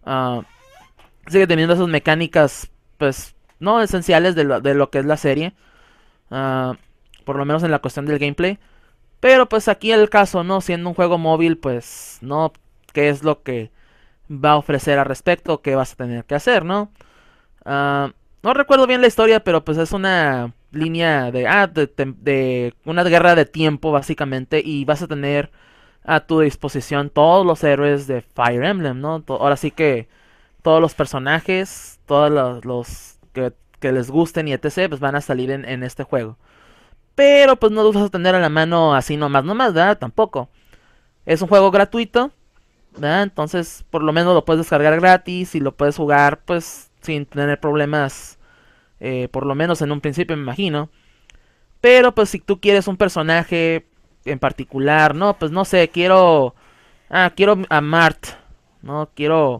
Uh, sigue teniendo esas mecánicas, pues, no esenciales de lo, de lo que es la serie. Uh, por lo menos en la cuestión del gameplay. Pero pues aquí el caso, ¿no? Siendo un juego móvil, pues, ¿no? ¿Qué es lo que va a ofrecer al respecto? ¿Qué vas a tener que hacer, ¿no? Uh, no recuerdo bien la historia, pero pues es una línea de, ah, de, de, de una guerra de tiempo, básicamente. Y vas a tener a tu disposición todos los héroes de Fire Emblem, ¿no? Ahora sí que todos los personajes, todos los, los que, que les gusten y etcétera, pues van a salir en, en este juego. Pero pues no los vas a tener a la mano así nomás, nomás, ¿verdad? Tampoco. Es un juego gratuito, ¿verdad? Entonces por lo menos lo puedes descargar gratis y lo puedes jugar pues sin tener problemas, eh, por lo menos en un principio me imagino. Pero pues si tú quieres un personaje en particular, no, pues no sé, quiero... Ah, quiero a Mart, ¿no? Quiero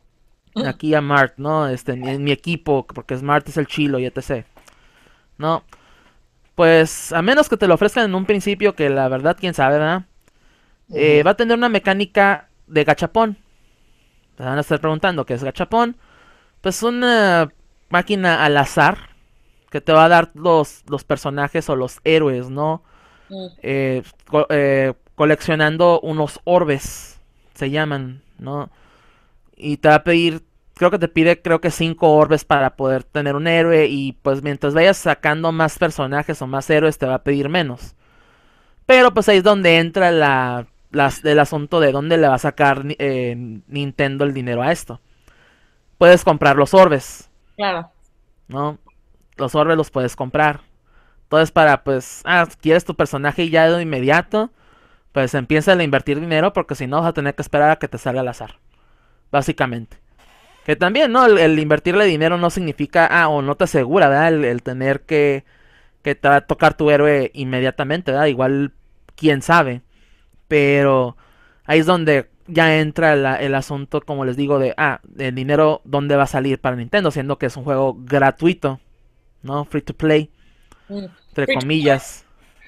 aquí a Mart, ¿no? Este, en, en mi equipo, porque Mart es el chilo y etcétera. ¿No? Pues a menos que te lo ofrezcan en un principio, que la verdad, quién sabe, ¿verdad? Uh-huh. Eh, va a tener una mecánica de gachapón. Te van a estar preguntando qué es gachapón. Pues una máquina al azar que te va a dar los, los personajes o los héroes, ¿no? Uh-huh. Eh, co eh, coleccionando unos orbes, se llaman, ¿no? Y te va a pedir, creo que te pide, creo que cinco orbes para poder tener un héroe. Y pues mientras vayas sacando más personajes o más héroes, te va a pedir menos. Pero pues ahí es donde entra la, la, el asunto de dónde le va a sacar eh, Nintendo el dinero a esto. Puedes comprar los orbes. Claro. ¿No? Los orbes los puedes comprar. Entonces para pues, ah, quieres tu personaje ya de inmediato, pues empieza a invertir dinero, porque si no vas a tener que esperar a que te salga al azar. Básicamente. Que también, ¿no? El, el invertirle dinero no significa, ah, o no te asegura, ¿verdad? El, el tener que, que te va a tocar tu héroe inmediatamente, ¿verdad? Igual, quién sabe. Pero ahí es donde ya entra la, el asunto, como les digo, de, ah, el dinero, ¿dónde va a salir para Nintendo? Siendo que es un juego gratuito, ¿no? Free to play, mm, entre free comillas.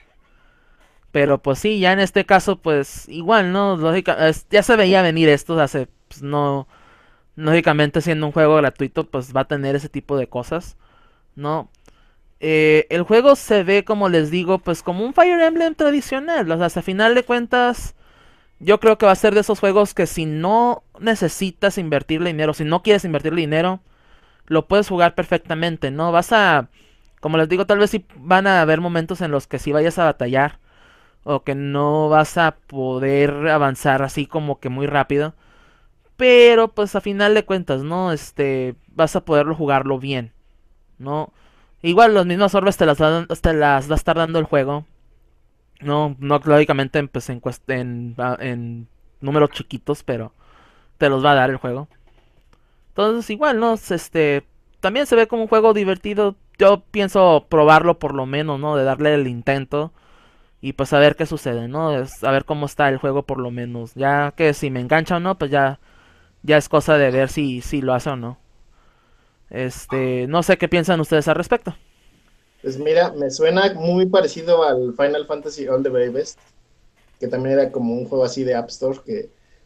Pero pues sí, ya en este caso, pues igual, ¿no? Lógica, es, ya se veía venir esto hace, pues no... Lógicamente, siendo un juego gratuito, pues va a tener ese tipo de cosas, ¿no? Eh, el juego se ve, como les digo, pues como un Fire Emblem tradicional. O sea, hasta final de cuentas, yo creo que va a ser de esos juegos que si no necesitas invertirle dinero, si no quieres invertirle dinero, lo puedes jugar perfectamente, ¿no? Vas a, como les digo, tal vez sí van a haber momentos en los que sí vayas a batallar, o que no vas a poder avanzar así como que muy rápido. Pero pues a final de cuentas, ¿no? Este, vas a poderlo jugarlo bien, ¿no? Igual los mismos orbes te las, va, te las va a estar dando el juego. No, no lógicamente pues, en, en, en números chiquitos, pero te los va a dar el juego. Entonces igual, ¿no? Este, también se ve como un juego divertido. Yo pienso probarlo por lo menos, ¿no? De darle el intento. Y pues a ver qué sucede, ¿no? Es, a ver cómo está el juego por lo menos. Ya que si me engancha o no, pues ya... Ya es cosa de ver si, si lo hace o no. Este, no sé qué piensan ustedes al respecto. Pues mira, me suena muy parecido al Final Fantasy All the Very Best, que también era como un juego así de App Store, que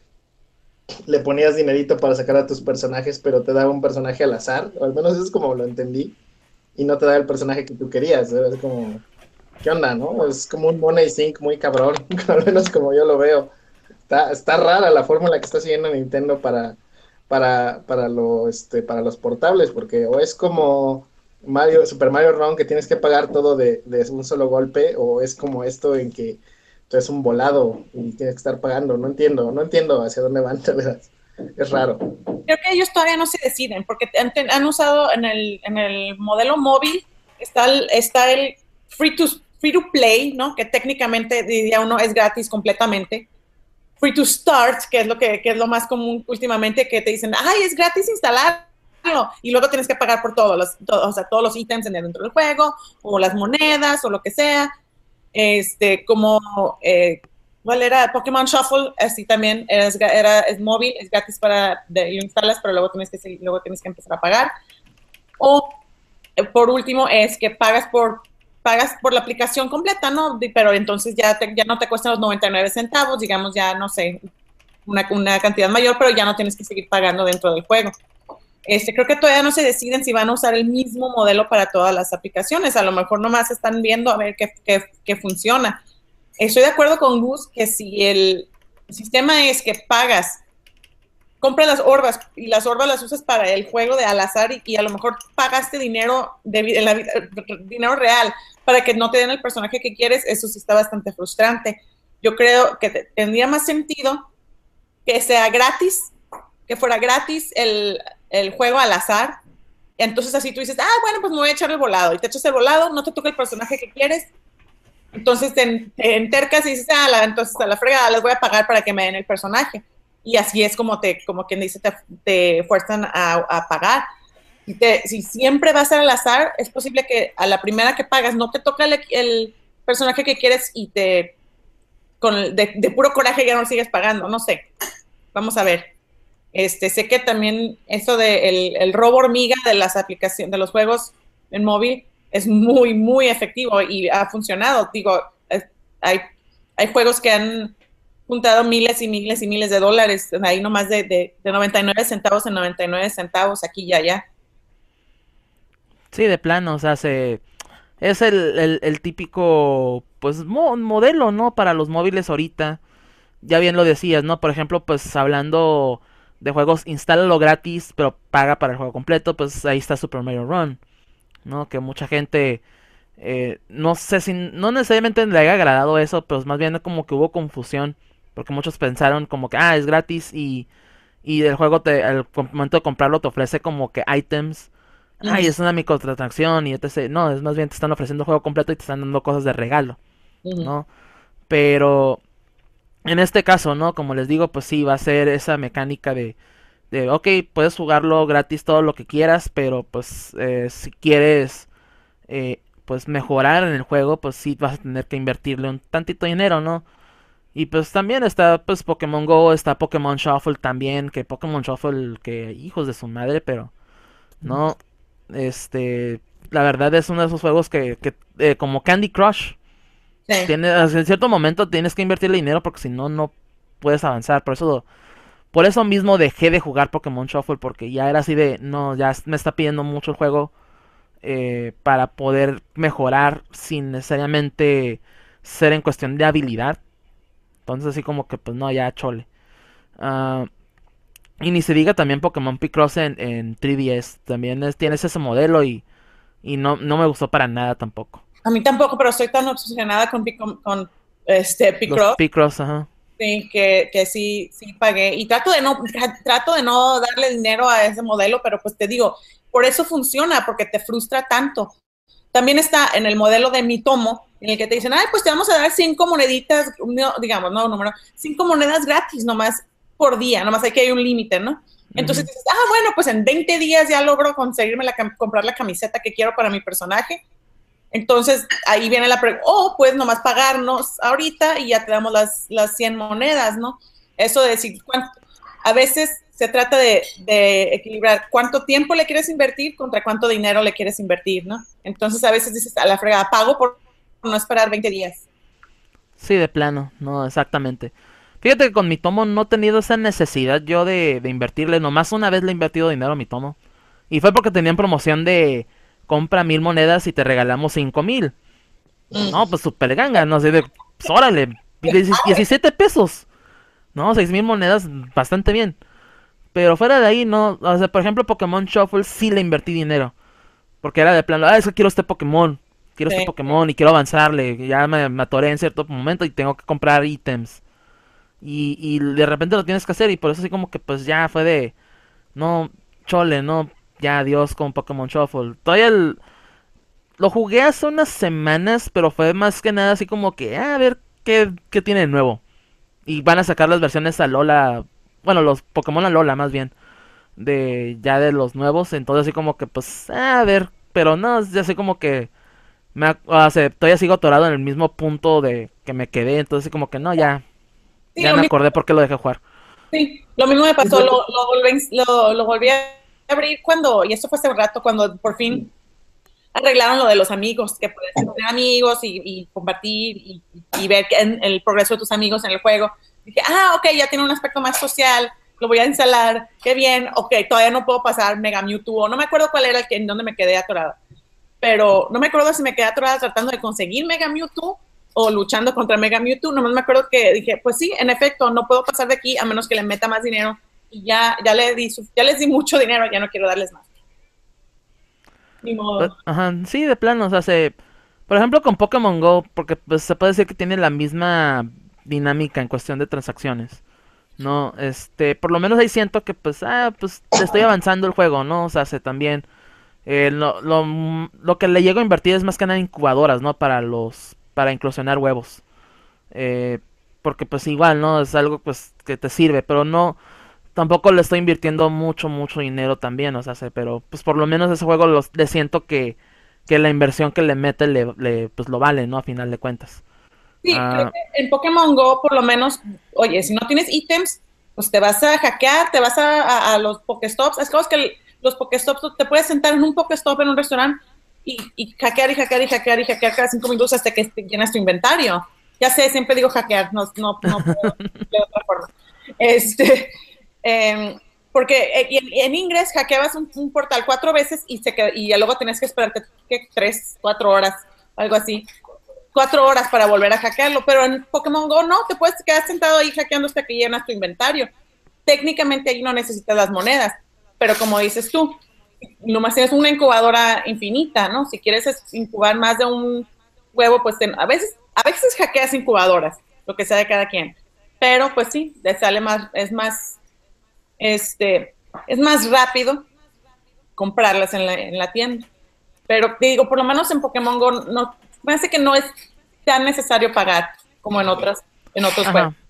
le ponías dinerito para sacar a tus personajes, pero te daba un personaje al azar, o al menos eso es como lo entendí, y no te daba el personaje que tú querías. Es como, ¿qué onda, no? Es como un Money Sync muy cabrón, al menos como yo lo veo. Está, está rara la fórmula que está siguiendo Nintendo para, para, para, lo, este, para los portables, porque o es como Mario, Super Mario Run, que tienes que pagar todo de, de un solo golpe, o es como esto en que tú es un volado y tienes que estar pagando. No entiendo, no entiendo hacia dónde van, de verdad. Es raro. Creo que ellos todavía no se deciden, porque han, han usado en el, en el modelo móvil, está el, está el free to, free to play, ¿no? Que técnicamente diría uno es gratis completamente. Free to start, que es lo que, que es lo más común últimamente, que te dicen, ay, es gratis instalarlo, y luego tienes que pagar por todos los, todo, o sea, todos los ítems dentro del juego, o las monedas, o lo que sea. Este, como, eh, ¿cuál era? Pokémon Shuffle, así también, era, era, es móvil, es gratis para, de, lo instalas, pero luego tienes, que, luego tienes que empezar a pagar. O, eh, por último, es que pagas por pagas por la aplicación completa, ¿no? Pero entonces ya, te, ya no te cuestan los noventa y nueve centavos, digamos, ya, no sé, una, una cantidad mayor, pero ya no tienes que seguir pagando dentro del juego. Este, creo que todavía no se deciden si van a usar el mismo modelo para todas las aplicaciones. A lo mejor nomás están viendo a ver qué, qué, qué funciona. Estoy de acuerdo con Gus que si el sistema es que pagas, compras las orbas y las orbas las usas para el juego de al azar y, y a lo mejor pagaste dinero, de, de la, dinero real para que no te den el personaje que quieres, eso sí está bastante frustrante. Yo creo que te, tendría más sentido que sea gratis, que fuera gratis el, el juego al azar. Entonces así tú dices, ah, bueno, pues me voy a echar el volado. Y te echas el volado, no te toca el personaje que quieres. Entonces te, te entercas y dices, ah, la, entonces a la fregada les voy a pagar para que me den el personaje. Y así es como te, como quien dice, te, te fuerzan a, a pagar. Si, te, si siempre va a ser al azar, es posible que a la primera que pagas no te toca el, el personaje que quieres y te con de, de puro coraje ya no sigues pagando, no sé. Vamos a ver. Este, sé que también eso de el, el robo hormiga de las aplicaciones, de los juegos en móvil, es muy, muy efectivo y ha funcionado. Digo, es, hay, hay juegos que han juntado miles y miles y miles de dólares, ahí nomás de, de, de noventa y nueve centavos en noventa y nueve centavos, aquí y allá. Sí, de plano, o sea, se... es el, el, el típico, pues, mo modelo, ¿no? Para los móviles ahorita. Ya bien lo decías, ¿no? Por ejemplo, pues, hablando de juegos, instálalo gratis, pero paga para el juego completo, pues, ahí está Super Mario Run, ¿no? Que mucha gente, eh, no sé si, no necesariamente le haya agradado eso, pero más bien como que hubo confusión, porque muchos pensaron como que, ah, es gratis y, y el juego, te, al momento de comprarlo, te ofrece como que items. Ay, es una microtransacción y etcétera. No, es más bien te están ofreciendo el juego completo y te están dando cosas de regalo, Uh-huh. ¿no? Pero en este caso, ¿no? Como les digo, pues sí, va a ser esa mecánica de, de ok, puedes jugarlo gratis todo lo que quieras, pero pues eh, si quieres eh, pues mejorar en el juego, pues sí vas a tener que invertirle un tantito dinero, ¿no? Y pues también está pues Pokémon Go, está Pokémon Shuffle también, que Pokémon Shuffle, que hijos de su madre, pero no, este, la verdad es uno de esos juegos que, que eh, como Candy Crush, Sí. tiene, en cierto momento tienes que invertirle dinero porque si no, no puedes avanzar. Por eso, por eso mismo dejé de jugar Pokémon Shuffle porque ya era así de, no, ya me está pidiendo mucho el juego eh, para poder mejorar sin necesariamente ser en cuestión de habilidad. Entonces así como que pues no, ya chole. Uh, y ni se diga también Pokémon Picross en, en tres D S. También es, tienes ese modelo y, y no, no me gustó para nada tampoco. A mí tampoco, pero estoy tan obsesionada con, con, con este Picross. Los Picross, ajá. Sí, que, que sí, sí pagué. Y trato de no, trato de no darle dinero a ese modelo, pero pues te digo, por eso funciona, porque te frustra tanto. También está en el modelo de Mi Tomo, en el que te dicen, ay, pues te vamos a dar cinco moneditas, no, digamos, no, número, cinco monedas gratis nomás por día, nomás hay que hay un límite, ¿no? Entonces uh-huh. dices, ah, bueno, pues en veinte días ya logro conseguirme la, comprar la camiseta que quiero para mi personaje. Entonces, ahí viene la pregunta, oh, pues nomás pagarnos ahorita y ya te damos las, las cien monedas, ¿no? Eso de decir, ¿cuánto? A veces se trata de, de equilibrar cuánto tiempo le quieres invertir contra cuánto dinero le quieres invertir, ¿no? Entonces, a veces dices, a la fregada, pago por no esperar veinte días. Sí, de plano, no, exactamente. Fíjate que con Mi Tomo no he tenido esa necesidad yo de, de invertirle, nomás una vez le he invertido dinero a Mi Tomo. Y fue porque tenían promoción de... compra mil monedas y te regalamos cinco mil. Mm. No, pues super ganga, no sé, de, pues órale, diecisiete pesos. No, seis mil monedas, bastante bien. Pero fuera de ahí, no, o sea, por ejemplo, Pokémon Shuffle sí le invertí dinero. Porque era de plano, ah, es que quiero este Pokémon, quiero sí. este Pokémon y quiero avanzarle. Ya me, me atoré en cierto momento y tengo que comprar ítems. Y, y de repente lo tienes que hacer y por eso así como que pues ya fue de, no, chole, no, ya adiós con Pokémon Shuffle. Todavía el... lo jugué hace unas semanas, pero fue más que nada así como que, ah, a ver qué, qué tiene de nuevo. Y van a sacar las versiones a Lola, bueno, los Pokémon a Lola más bien, de ya de los nuevos. Entonces así como que, pues, ah, a ver, pero no, es así como que, me, o sea, todavía sigo atorado en el mismo punto de que me quedé. Entonces así como que, no, ya, sí, ya me mismo. acordé por qué lo dejé jugar. Sí, lo mismo me pasó, lo, lo, volví, lo, lo volví a abrir cuando, y esto fue hace un rato, cuando por fin arreglaron lo de los amigos, que puedes tener amigos y, y compartir y, y ver el progreso de tus amigos en el juego. dije, ah, ok, ya tiene un aspecto más social, lo voy a instalar, qué bien, ok, todavía no puedo pasar Mega Mewtwo, o no me acuerdo cuál era el que, en donde me quedé atorada, pero no me acuerdo si me quedé atorada tratando de conseguir Mega Mewtwo o luchando contra Mega Mewtwo, nomás me acuerdo que dije, pues sí, en efecto, no puedo pasar de aquí a menos que le meta más dinero, y ya, ya, le di, ya les di mucho dinero, ya no quiero darles más. Ni modo. Pues, ajá, sí, de plano, o sea, se... Por ejemplo, con Pokémon Go, porque pues, se puede decir que tiene la misma dinámica en cuestión de transacciones. No, este, por lo menos ahí siento que pues, ah, pues estoy avanzando el juego, ¿no? O sea, se también, eh, lo, lo, lo que le llego a invertir es más que nada en incubadoras, ¿no? Para los, para inclusionar huevos. Eh, porque pues igual, ¿no? Es algo pues que te sirve, pero no, tampoco le estoy invirtiendo mucho, mucho dinero también, o sea, se, pero pues por lo menos ese juego los, le siento que, que la inversión que le mete le, le, pues lo vale, ¿no? A final de cuentas. Sí, creo Ah, que en Pokémon Go, por lo menos, oye, si no tienes ítems, pues te vas a hackear, te vas a, a, a los Pokéstops. Es como que el- los Pokéstops, te puedes sentar en un Pokéstop en un restaurante y, y hackear y hackear y hackear y hackear cada cinco minutos hasta que te llenas tu inventario. Ya sé, siempre digo hackear, no, no, no puedo de otra forma. Este, em, porque eh, y en, y en inglés hackeabas un, un portal cuatro veces y, se qued- y ya luego tenías que esperarte ¿qué? tres, cuatro horas, algo así cuatro horas para volver a hackearlo, pero en Pokémon Go no, te puedes quedar sentado ahí hackeando hasta que llenas tu inventario. Técnicamente ahí no necesitas las monedas, pero como dices tú, nomás tienes una incubadora infinita, ¿no? Si quieres incubar más de un huevo, pues ten, a veces a veces hackeas incubadoras, lo que sea de cada quien, pero pues sí, te sale más, es más, este, es más rápido comprarlas en la, en la tienda. Pero digo, por lo menos en Pokémon Go no, me hace que no es tan necesario pagar como en otras, en otros juegos. ajá.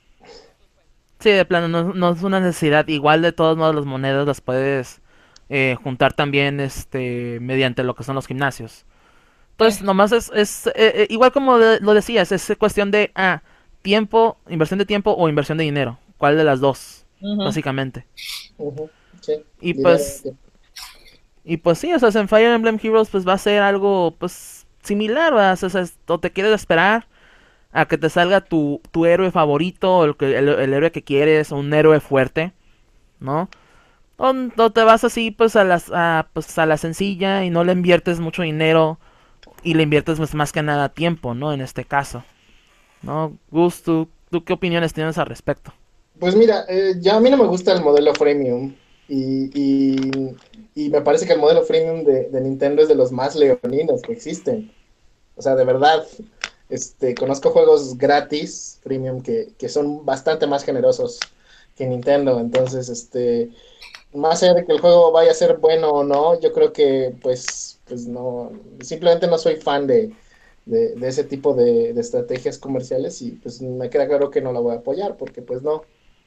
Sí, de plano, no, no es una necesidad. Igual de todos modos las monedas las puedes eh, juntar también este mediante lo que son los gimnasios. Entonces, Eh, nomás es, es eh, eh, igual como de- lo decías, es cuestión de ah, tiempo, inversión de tiempo o inversión de dinero. ¿Cuál de las dos? uh-huh. Básicamente. Ujú, sí, Y dinero. pues, y pues sí, o sea, en Fire Emblem Heroes pues va a ser algo pues similar, ¿verdad? O sea, es- o te quieres esperar a que te salga tu, tu héroe favorito, el, que- el, el héroe que quieres, un héroe fuerte, ¿no? O, o te vas así pues a, las, a, pues a la sencilla y no le inviertes mucho dinero y le inviertes pues, más que nada tiempo, ¿no? En este caso, ¿no? Gus, ¿tú, tú qué opiniones tienes al respecto? Pues mira, eh, ya a mí no me gusta el modelo freemium y, y, y me parece que el modelo freemium de, de Nintendo es de los más leoninos que existen. O sea, de verdad, este, conozco juegos gratis, premium, que, que son bastante más generosos que Nintendo. Entonces, este, más allá de que el juego vaya a ser bueno o no, yo creo que, pues, pues no, simplemente no soy fan de, de, de ese tipo de, de estrategias comerciales y pues me queda claro que no la voy a apoyar porque, pues, no,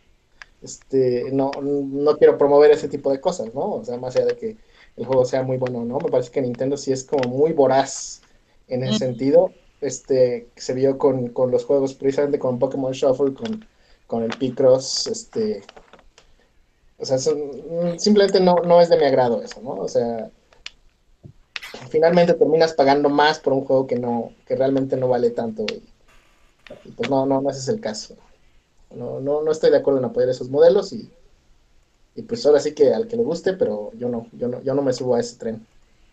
este, no, no quiero promover ese tipo de cosas, ¿no? O sea, más allá de que el juego sea muy bueno o no, me parece que Nintendo sí es como muy voraz en ese sentido. Este, se vio con, con los juegos, precisamente con Pokémon Shuffle, con, con el Picross, este, o sea, son- simplemente no, no es de mi agrado eso, ¿no? O sea, finalmente terminas pagando más por un juego que no, que realmente no vale tanto y, y pues no, no, no ese es el caso. No, no, no estoy de acuerdo en apoyar esos modelos y Y pues ahora sí que al que le guste, pero yo no, yo no, yo no me subo a ese tren.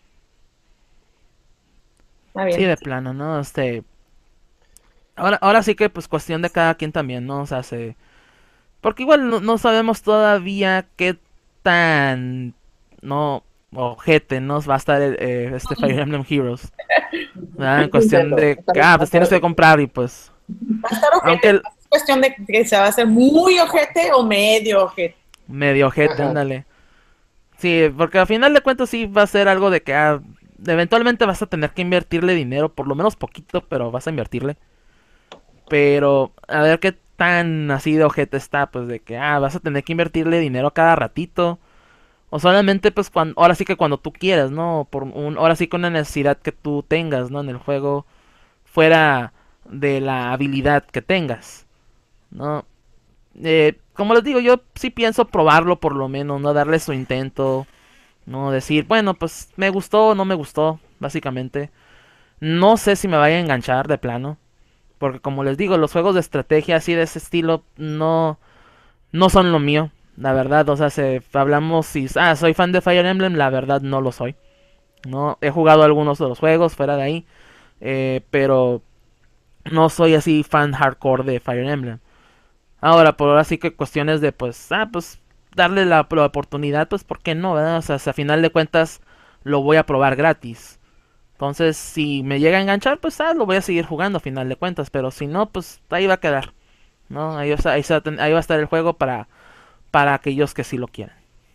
Está Sí, bien. de plano, ¿no? Este, ahora, ahora sí que pues cuestión de cada quien también, ¿no? O sea, se... Porque igual no, no sabemos todavía qué tan, no, ojete nos va a estar el, eh, este Fire Emblem Heroes, ¿verdad? En cuestión Nintendo, de está que, ah, va a pues tienes que estar- comprar y pues, Va a estar aunque ojete. el Es cuestión de que se va a hacer muy ojete o medio ojete. medio ojete, Ajá. ándale. Sí, porque al final de cuentas sí va a ser algo de que, ah, eventualmente vas a tener que invertirle dinero, por lo menos poquito, pero vas a invertirle. Pero a ver qué tan así de ojete está, pues de que, ah, vas a tener que invertirle dinero cada ratito. O solamente pues cuando, ahora sí que cuando tú quieras, ¿no? Por un, ahora sí con una necesidad que tú tengas, ¿no? En el juego, fuera de la habilidad que tengas, ¿no? Eh, como les digo, yo sí pienso probarlo por lo menos, ¿no? Darle su intento, ¿no? Decir, bueno, pues me gustó o no me gustó, básicamente. No sé si me vaya a enganchar de plano. Porque como les digo, los juegos de estrategia así de ese estilo no, no son lo mío. La verdad, o sea, si hablamos si... Ah, soy fan de Fire Emblem, la verdad no lo soy. No, he jugado algunos de los juegos fuera de ahí. Eh, pero no soy así fan hardcore de Fire Emblem. Ahora, por ahora sí que cuestiones de pues, ah, pues darle la, la oportunidad, pues ¿por qué no, verdad? O sea, si a final de cuentas lo voy a probar gratis. Entonces, si me llega a enganchar, pues ah, lo voy a seguir jugando a final de cuentas. Pero si no, pues ahí va a quedar. ¿No? Ahí, o sea, ahí, se va a ten- ahí va a estar el juego para, para aquellos que sí lo quieran.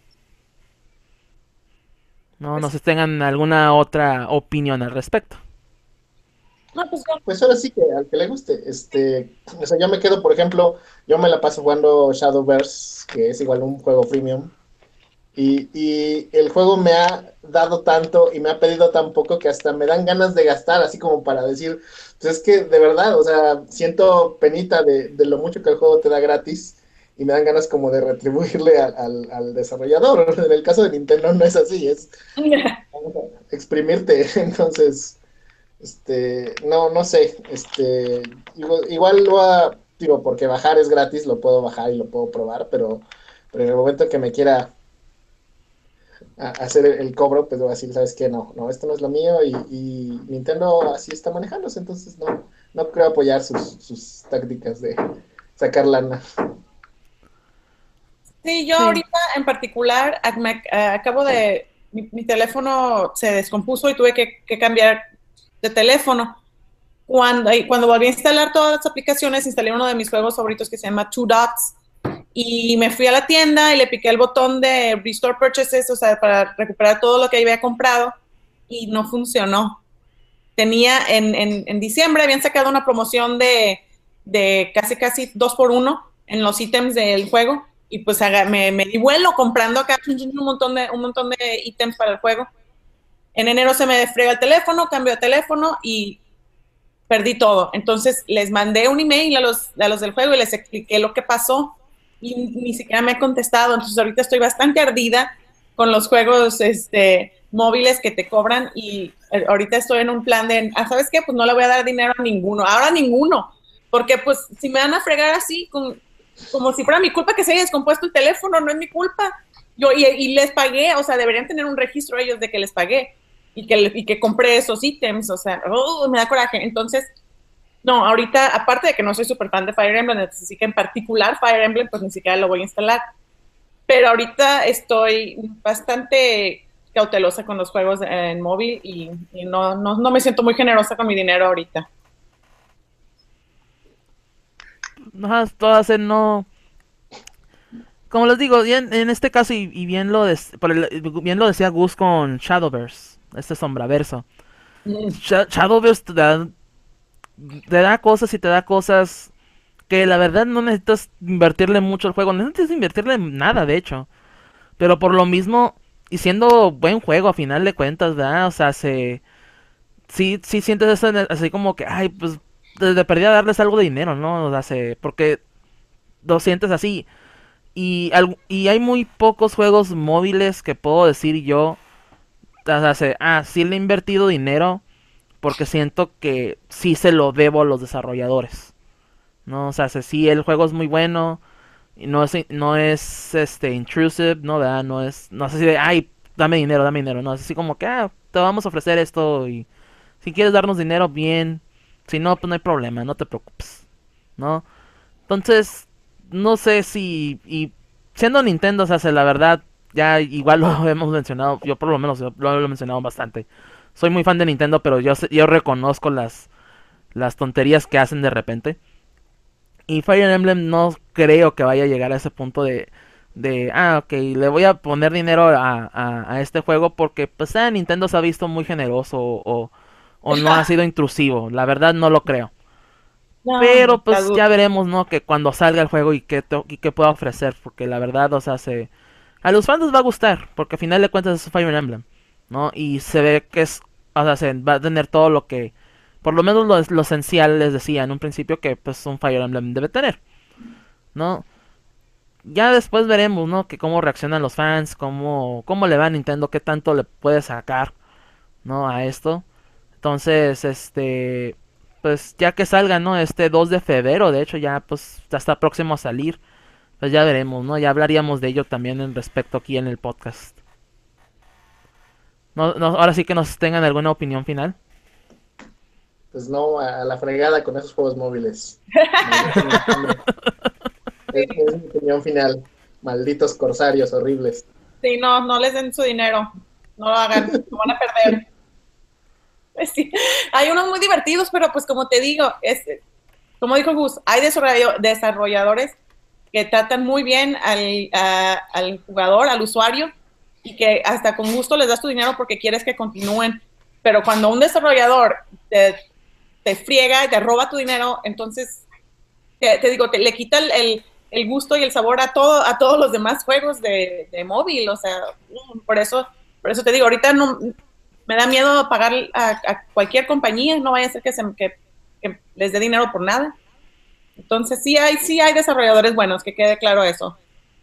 No, no Pues, sé si tengan alguna otra opinión al respecto. no, pues yo- Pues ahora sí que al que le guste, este, o sea, yo me quedo, por ejemplo, yo me la paso jugando Shadowverse, que es igual un juego freemium, y, y el juego me ha dado tanto y me ha pedido tan poco que hasta me dan ganas de gastar, así como para decir, pues es que de verdad, o sea, siento penita de, de lo mucho que el juego te da gratis y me dan ganas como de retribuirle al, al, al desarrollador. En el caso de Nintendo no es así, es exprimirte, entonces... Este, no, no sé, este, igual, igual lo ha, digo, porque bajar es gratis, lo puedo bajar y lo puedo probar, pero, pero en el momento que me quiera a- hacer el, el cobro, pues voy a decir, ¿sabes qué? No, no, esto no es lo mío y, y Nintendo así está manejándose, entonces no, no creo apoyar sus, sus tácticas de sacar lana. sí, yo Sí. ahorita en particular ac- me, eh, acabo de, mi, mi teléfono se descompuso y tuve que, que cambiar de teléfono. Cuando, y cuando volví a instalar todas las aplicaciones, instalé uno de mis juegos favoritos que se llama Two Dots y me fui a la tienda y le piqué el botón de Restore Purchases, o sea, para recuperar todo lo que había comprado y no funcionó. Tenía en, en, en diciembre, habían sacado una promoción de, de casi, casi dos por uno en los ítems del juego y pues haga- me, me di vuelo comprando acá un montón, de, un montón de ítems para el juego. En enero se me frega el teléfono, cambio de teléfono y perdí todo. Entonces les mandé un email a los, a los del juego y les expliqué lo que pasó y ni siquiera me han contestado. Entonces ahorita estoy bastante ardida con los juegos este, móviles que te cobran y ahorita estoy en un plan de, ah, ¿sabes qué? Pues no le voy a dar dinero a ninguno, ahora a ninguno, porque pues si me van a fregar así, con, como si fuera mi culpa que se haya descompuesto el teléfono, no es mi culpa. Yo, y, y les pagué, o sea, deberían tener un registro ellos de que les pagué y que, y que compré esos ítems, o sea, oh, me da coraje. Entonces, no, ahorita, aparte de que no soy súper fan de Fire Emblem, así que en particular Fire Emblem, pues ni siquiera lo voy a instalar. Pero ahorita estoy bastante cautelosa con los juegos en móvil y, y no, no, no me siento muy generosa con mi dinero ahorita. Ajá, todas en no. Como les digo, y en, en este caso, y, y bien, lo des- por el- bien lo decía Gus con Shadowverse, este sombraverso. Mm. Sha- Shadowverse te da, te da cosas y te da cosas que la verdad no necesitas invertirle mucho al juego, no necesitas invertirle nada, de hecho. Pero por lo mismo, y siendo buen juego a final de cuentas, ¿verdad? O sea, se... Sí, sí sientes eso en el- así como que, ay, pues, de, de perdida darles algo de dinero, ¿no? O sea, se... Porque lo sientes así. Y, al- y hay muy pocos juegos móviles que puedo decir yo, o sea, se- ah, sí le he invertido dinero porque siento que sí se lo debo a los desarrolladores, ¿no? O sea, se- sí, el juego es muy bueno, y no es, no es este, intrusive, ¿no? ¿Verdad? No es, no es así de, ay, dame dinero, dame dinero, no, es así como que, ah, te vamos a ofrecer esto y si quieres darnos dinero, bien, si no, pues no hay problema, no te preocupes, ¿no? Entonces, no sé si, y siendo Nintendo, o sea, se- la verdad, ya igual lo hemos mencionado, yo por lo menos yo lo he mencionado bastante. Soy muy fan de Nintendo, pero yo, sé- yo reconozco las, las tonterías que hacen de repente. Y Fire Emblem no creo que vaya a llegar a ese punto de, de ah, ok, le voy a poner dinero a, a, a este juego porque pues eh, Nintendo se ha visto muy generoso o, o no ha sido intrusivo. La verdad no lo creo. No, no, Pero la pues duda. ya veremos, ¿no? Que cuando salga el juego y qué, to- y qué pueda ofrecer. Porque la verdad, o sea, se... A los fans les va a gustar, porque al final de cuentas es Fire Emblem, ¿no? Y se ve que es... O sea, se va a tener todo lo que... Por lo menos lo, lo esencial les decía en un principio que pues un Fire Emblem debe tener, ¿no? Ya después veremos, ¿no? Que cómo reaccionan los fans, cómo, cómo le va a Nintendo, qué tanto le puede sacar, ¿no? A esto. Entonces, este... pues ya que salga, ¿no? Este dos de febrero, de hecho ya pues ya está próximo a salir. Pues ya veremos, ¿no? Ya hablaríamos de ello también en respecto aquí en el podcast. No, no, ahora sí que nos tengan alguna opinión final. Pues no, a la fregada con esos juegos móviles. Es, es mi opinión final. Malditos corsarios horribles. Sí, no, no les den su dinero. No lo hagan, lo van a perder. Pues sí, hay unos muy divertidos, pero pues como te digo, es, como dijo Gus, hay desarrolladores que tratan muy bien al, a, al jugador, al usuario, y que hasta con gusto les das tu dinero porque quieres que continúen. Pero cuando un desarrollador te, te friega y te roba tu dinero, entonces, te, te digo, te, le quita el, el, el gusto y el sabor a, todo, a todos los demás juegos de, de móvil. O sea, por eso, por eso te digo, ahorita no, me da miedo pagar a, a cualquier compañía, no vaya a ser que, se, que, que les dé dinero por nada. Entonces sí hay, sí hay desarrolladores buenos, que quede claro eso.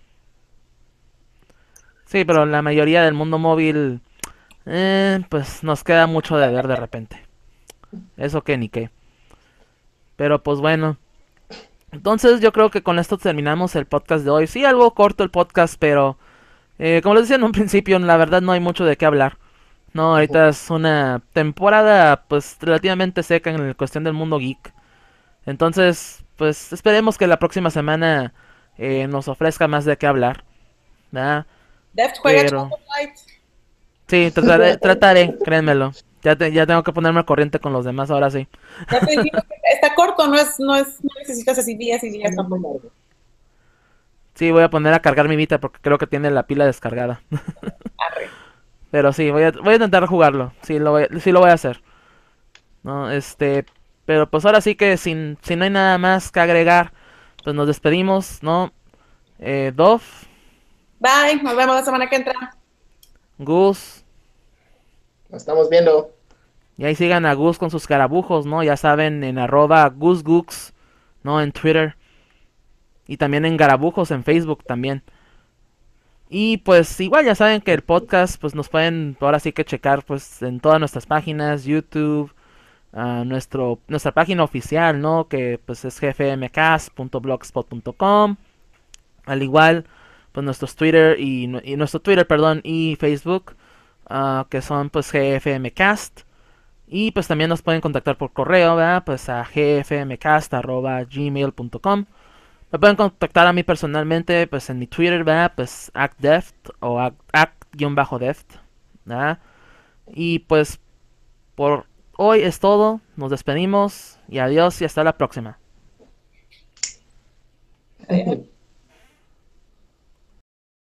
Sí, pero la mayoría del mundo móvil, eh, pues nos queda mucho de ver de repente. Eso que ni qué. Pero pues bueno. Entonces yo creo que con esto terminamos el podcast de hoy. Sí, algo corto el podcast, pero eh, como les decía en un principio, la verdad no hay mucho de qué hablar. No, ahorita es una temporada pues relativamente seca en la cuestión del mundo geek. Entonces, pues esperemos que la próxima semana eh, nos ofrezca más de qué hablar, ¿verdad? Deft juega Pero... Light. Sí, trataré, trataré, créanmelo. Ya, te, ya tengo que ponerme al corriente con los demás, ahora sí. Ya te digo que está corto, no es, no es, no necesitas así días y días tampoco. Sí, voy a poner a cargar mi Vita porque creo que tiene la pila descargada. Arre. Pero sí, voy a, voy a intentar jugarlo. Sí lo voy, sí lo voy a hacer. No, este, pero pues ahora sí que sin, si no hay nada más que agregar, pues nos despedimos, ¿no? Eh, Dov, Bye, nos vemos la semana que entra. Gus, Nos estamos viendo. y ahí sigan a Gus con sus carabujos, ¿no? Ya saben, en arroba GusGooks, ¿no? En Twitter. Y también en Garabujos en Facebook también. Y pues igual ya saben que el podcast pues nos pueden ahora sí que checar pues en todas nuestras páginas, YouTube, uh, nuestro nuestra página oficial, ¿no? Que pues es g f m cast punto blogspot punto com. Al igual pues nuestros Twitter y, y nuestro Twitter, perdón, y Facebook, uh, que son pues gfmcast. Y pues también nos pueden contactar por correo, ¿verdad? Pues a gfmcast arroba gmail punto com. Me pueden contactar a mí personalmente, pues en mi Twitter, ¿verdad? Pues actdeft o act-deft, ¿verdad? Y pues por hoy es todo, nos despedimos y adiós y hasta la próxima.